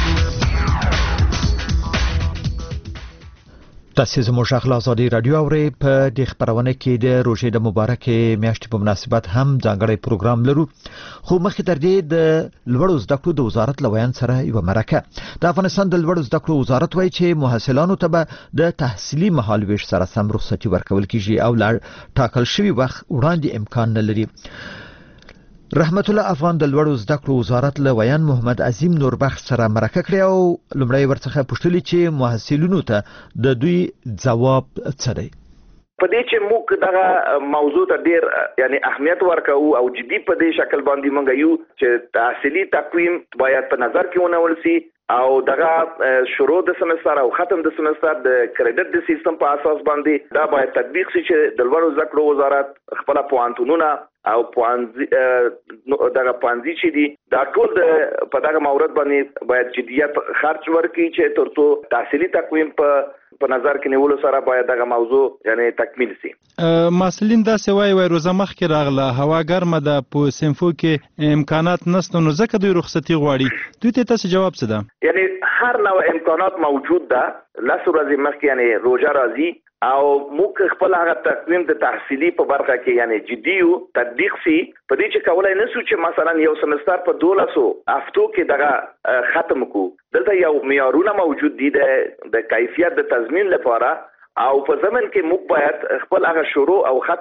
تاسو زموږ غږ آزادي رادیو اورئ. په دې خبرونه کې د روژې د مبارکې میاشتې په مناسبت هم ځانګړی پروګرام لرو، خو مخکې تر دې د لوړو زده کړو د وزارت له ویان سره یوه مرکه. د افغانستان د لوړو زده کړو وزارت وایي چې محصلانو ته به د تحصیلي مهالویش سره سم رخصتي ورکول کیږي او له ټاکل شوي وخت وړاندې امکان نه لري. رحمت الله افغان د لوړو زده کړو وزارت له ویان محمد عظیم نوربخت سره مرکه کړې او لومړی ورڅخه پوښتلي چې محصلینو ته د دوی ځواب څه دی. په دې چې موږ دغه موضوع ته ډېر یعنی اهمیت ورکوو او جدي په دې شکل باندې موږ یو چې تحصیلي تقویم باید په نظر کې ونیول سي او دغه شروع د سمستر او ختم د سمستر د کریډټ د سیستم په اساس باندې دا باید تطبیق شي چې د لوړو زده کړو وزارت خپل پوهنتونونه او پوهنځي دغه پوهنځي چې دي دا ټول د په دغه مورد باندې باید جدیت خرج ورکړي چې ترڅو تحصیلي تقویم په په نظر کې نیولو سره باید دغه موضوع یعنی تکمیل شي. مسلین دا سوای وای روزه مخ کې راغله هوا ګرمه ده په سینفو کې امکانات نشته نو ځکه دوی رخصتي غواړي. دوی ته تاسو جواب څه ده؟ یعنی هر نوع امکانات موجود ده. لس ورځې مخکې یعنی روزه راځي او موږ خپل هغه تقویم د تحصیلي په برخه کې یعنی جدي او تطبیق سي په دې چې کولای نشو چې مثلا یو سمستر په دولسو هفتو کې دغه ختم کو. دلته یو معیارونه موجود دي د کیفیت د تضمین لپاره او په زمن کې موږ باید خپل هغه شروع او ختم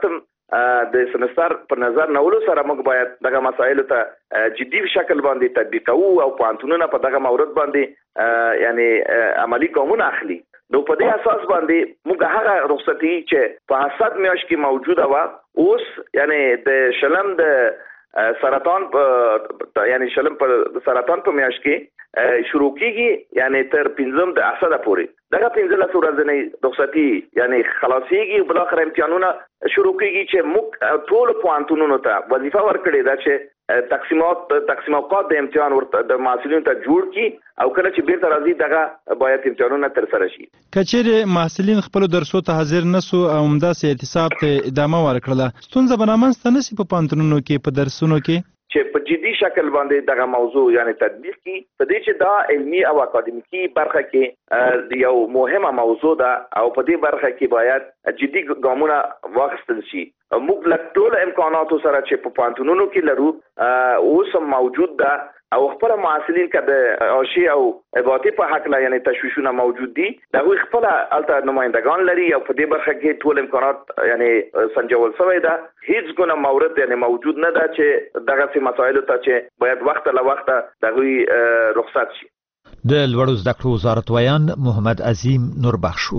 د سمستر په نظر نولو سره موږ باید دغه مسایل ته جدي شکل باندې تطبیق کوو او پوهنتونونه په دغه مورد باندې یعنی عملی ګامونه اخلي. نو په دې اساس باندې موږ هغه رخصتي چې په حسد میاشت کې موجوده و اوس یعنی د شلم د سرطان په یعنی شلم په سرطان په میاشت کې شروع کیږي یعنی تر پنځم د اسد پورې دغه پنځلس ورځې رخصتي یعنی خلاصيږي بل اخر امتحانونه شروع کیږي چې موږ ټول پوهنتونونو ته وظیفه ورکړې ده چې تقسیمات تقسیمات د امتحان ورته د محصلینو ته جوړ کی او کله چې بیرته راځي دغه باید امتحانونه تر سره شي. کچېره محصلین خپل درسو ته حاضر نسو او همداسې اعتصاب ته ادامه ورکړه ستونزه بنامنځته نشي په پوهنتونونو کې په درسونو کې چې په جدي شکل باندې دغه موضوع یعنی تطبیق کی په دې چې دا علمي او اکاډمیکي برخه کې یو مهمه موضوع ده او په دې برخه کې باید جدي ګامونه واخیستل شي. موږ له ټول امکاناتو سره چې په پوهنتونونو کې لرو اوس موجود ده او خپل محصلین کده عاشي او اباطي په حق لا یعنی تشویشونه موجود دي دغه خپل الته نمائندگان لري او په دې برخه کې ټول امکانات یعنی سنجول شوی ده. هیڅ ګونه مورد یعنی موجود نه ده چې دغه سي مسایل ته چې باید وخت له وخته دغه رخصت شي. د لوړو زده کړو وزارت ویان محمد عظیم نوربخشو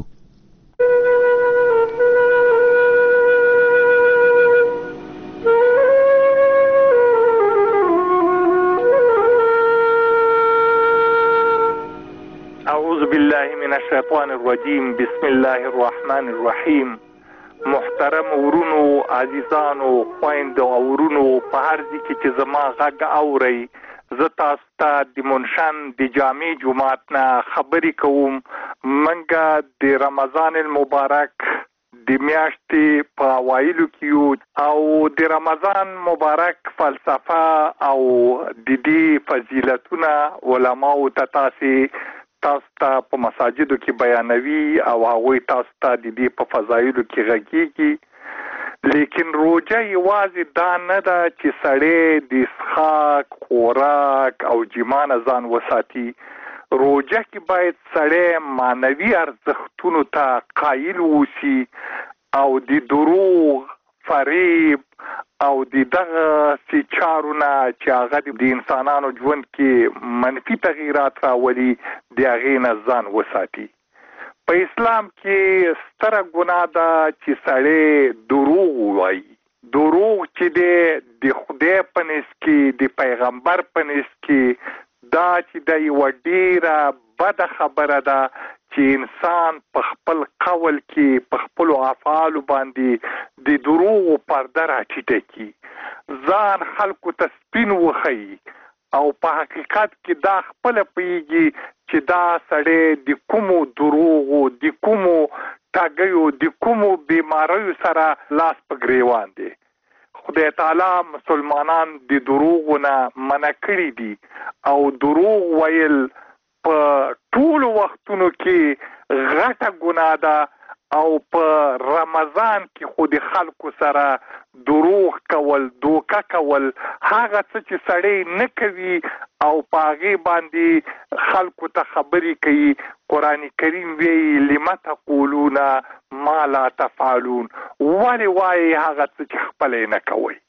اعوذ بالله من الشیطان الرجیم بسم الله الرحمن الرحیم. محترم ورونو عزیزانو خويندو ورونو په هر ځای کې چې زما غږ اوري زه تاسو ته د منشن د جامع جماعت نه خبرې کوم. منګه د رمضان المبارک د میاشتې په اوایلو کې او د رمضان مبارک فلسفه او د دې فضیلتونه علماو ته تاسو تاسو ته په مساجدو کې بیانوي او هغوی تاسو ته د دې په فضایلو کې غږیږي. لیکن روجه یوازې دا نه ده چې سړی د څښاک خوراک او جما نه ځان وساتي. روجه کې باید سړی معنوي ارزښتونو ته قایل اوسي او د دروغ فریب او د دغه سي چارونه چې هغه د انسانانو ژوند کې منفي تغیرات راولي د هغې نه ځان وساتي. په اسلام کې ستره ګناه ده چې سړی دروغ ووایي. دروغ چې دی د خدای په نس کې د پیغمبر په نس کې دا چې د یوه ډیره بده خبره ده چې انسان په خپل قول کې په خپل افعالو باندې د دروغ پرده راټیټه کړي ځان خلکو ته سپین وښیي او په حقیقت کې دا خپله پوهېږي چې دا سړی د کومو دروغو د کومو ټاګیو د کومو بیماریو سره لاس په ګریوان دی. خدای تعالی مسلمانان د دروغو نه منع کړي دي او دروغ ویل په ټولو وختونو کې غټه ګناه ده او په رمضان کې خو د خلکو سره دروغ کول دوکه کول هغه څه چې سړی نه کوي او په هغې باندې خلکو ته خبرې کوي. قرآن کریم وایي لم تقولون ما لا تفعلون ولې وایي هغه څه چې خپله نه کوئ.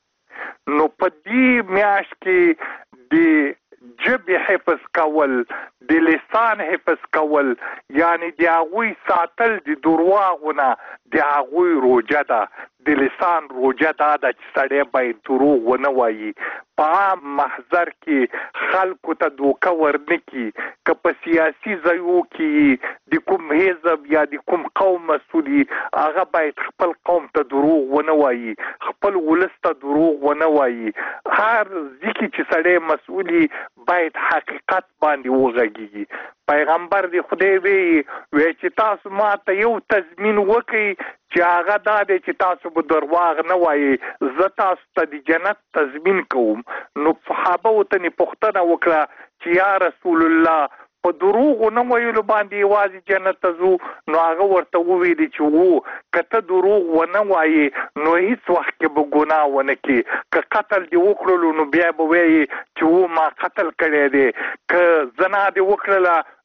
نو په دې میاشت کې د جبې حفظ کول د لسان حفظ کول یعنی د هغوی ساتل د درواغو نه د هغوی روجه ده. د لسان روجه دا ده چې سړی باید دروغ ونه وایي. په عام محضر کې خلکو ته دوکه ورنه کړي که په سیاسي ځایو کې د کوم حزب یا د کوم قوم مسؤل هغه باید خپل قوم ته دروغ ونه وایي خپل ولس ته دروغ ونه وایي. هر ځای کې چې سړی مسؤل باید حقیقت باندې وغږیږي. پیغمبر دی خدای وی وی چې تاسو ما ته یو تضمین وکړئ چې هغه دا دی چې تاسو به درواغ نه وایي زه تاسو ته د جنت تضمین کوم. نو صحابه ورته پوښتنه وکړه چې یا رسول الله په دروغو نه ویلو باندې یوازې جنت ته ځو؟ نو هغه ورته وویلي چې وو که ته دروغ ونه وایې نو هیڅ وخت کې به ګناه ونه کړي. که قتل دې وکړلو نو بیا به وایي چې وو ما قتل کړی دی. که زنا دې وکړله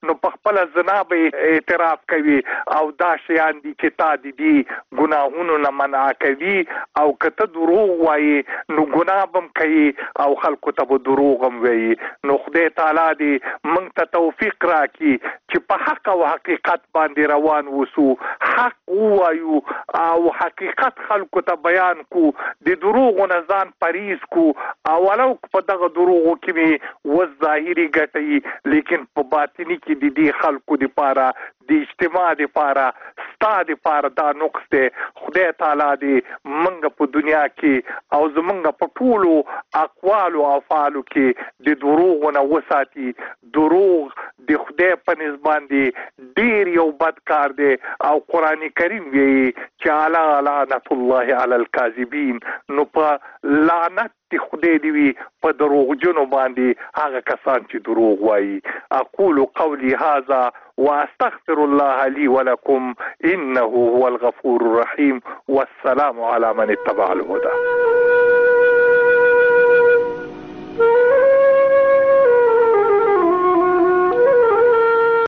نو په خپل زنا به اعتراف کوي او دا شیان دي چې تا دي دي ګناهونو نه منع کوي او کته دروغ وایي نو ګناه بم کوي او خلکو ته به دروغ هم وایي نو خدای تعالی دې موږ ته توفیق راکړي چې په حق او حقیقت باندې روان وسو حق ووایو او حقیقت خلکو ته بیان کو د دروغو نه ځان پریز کو او ولو په دغه دروغو کې مې و ظاهري ګټي لیکن په باطني کې د دې خلکو لپاره د اجتماع لپاره ستا لپاره دا نقص دی خدای تعالی دې موږ په دنیا کې او زموږ په ټولو اقوالو او افعالو کې د دروغو نه وساتي دروغ د خدای په نسبت باندې ډیر یو بد کار دی او قران کریم وی چې اعلی لعنت الله علی الکاذبین نو په لعنت دی خدای دی وی په دروغجنو باندې هغه کسان چې دروغ وایي اقول قولی هذا واستغفر الله لي ولكم انه هو الغفور الرحيم والسلام على من اتبع الهدى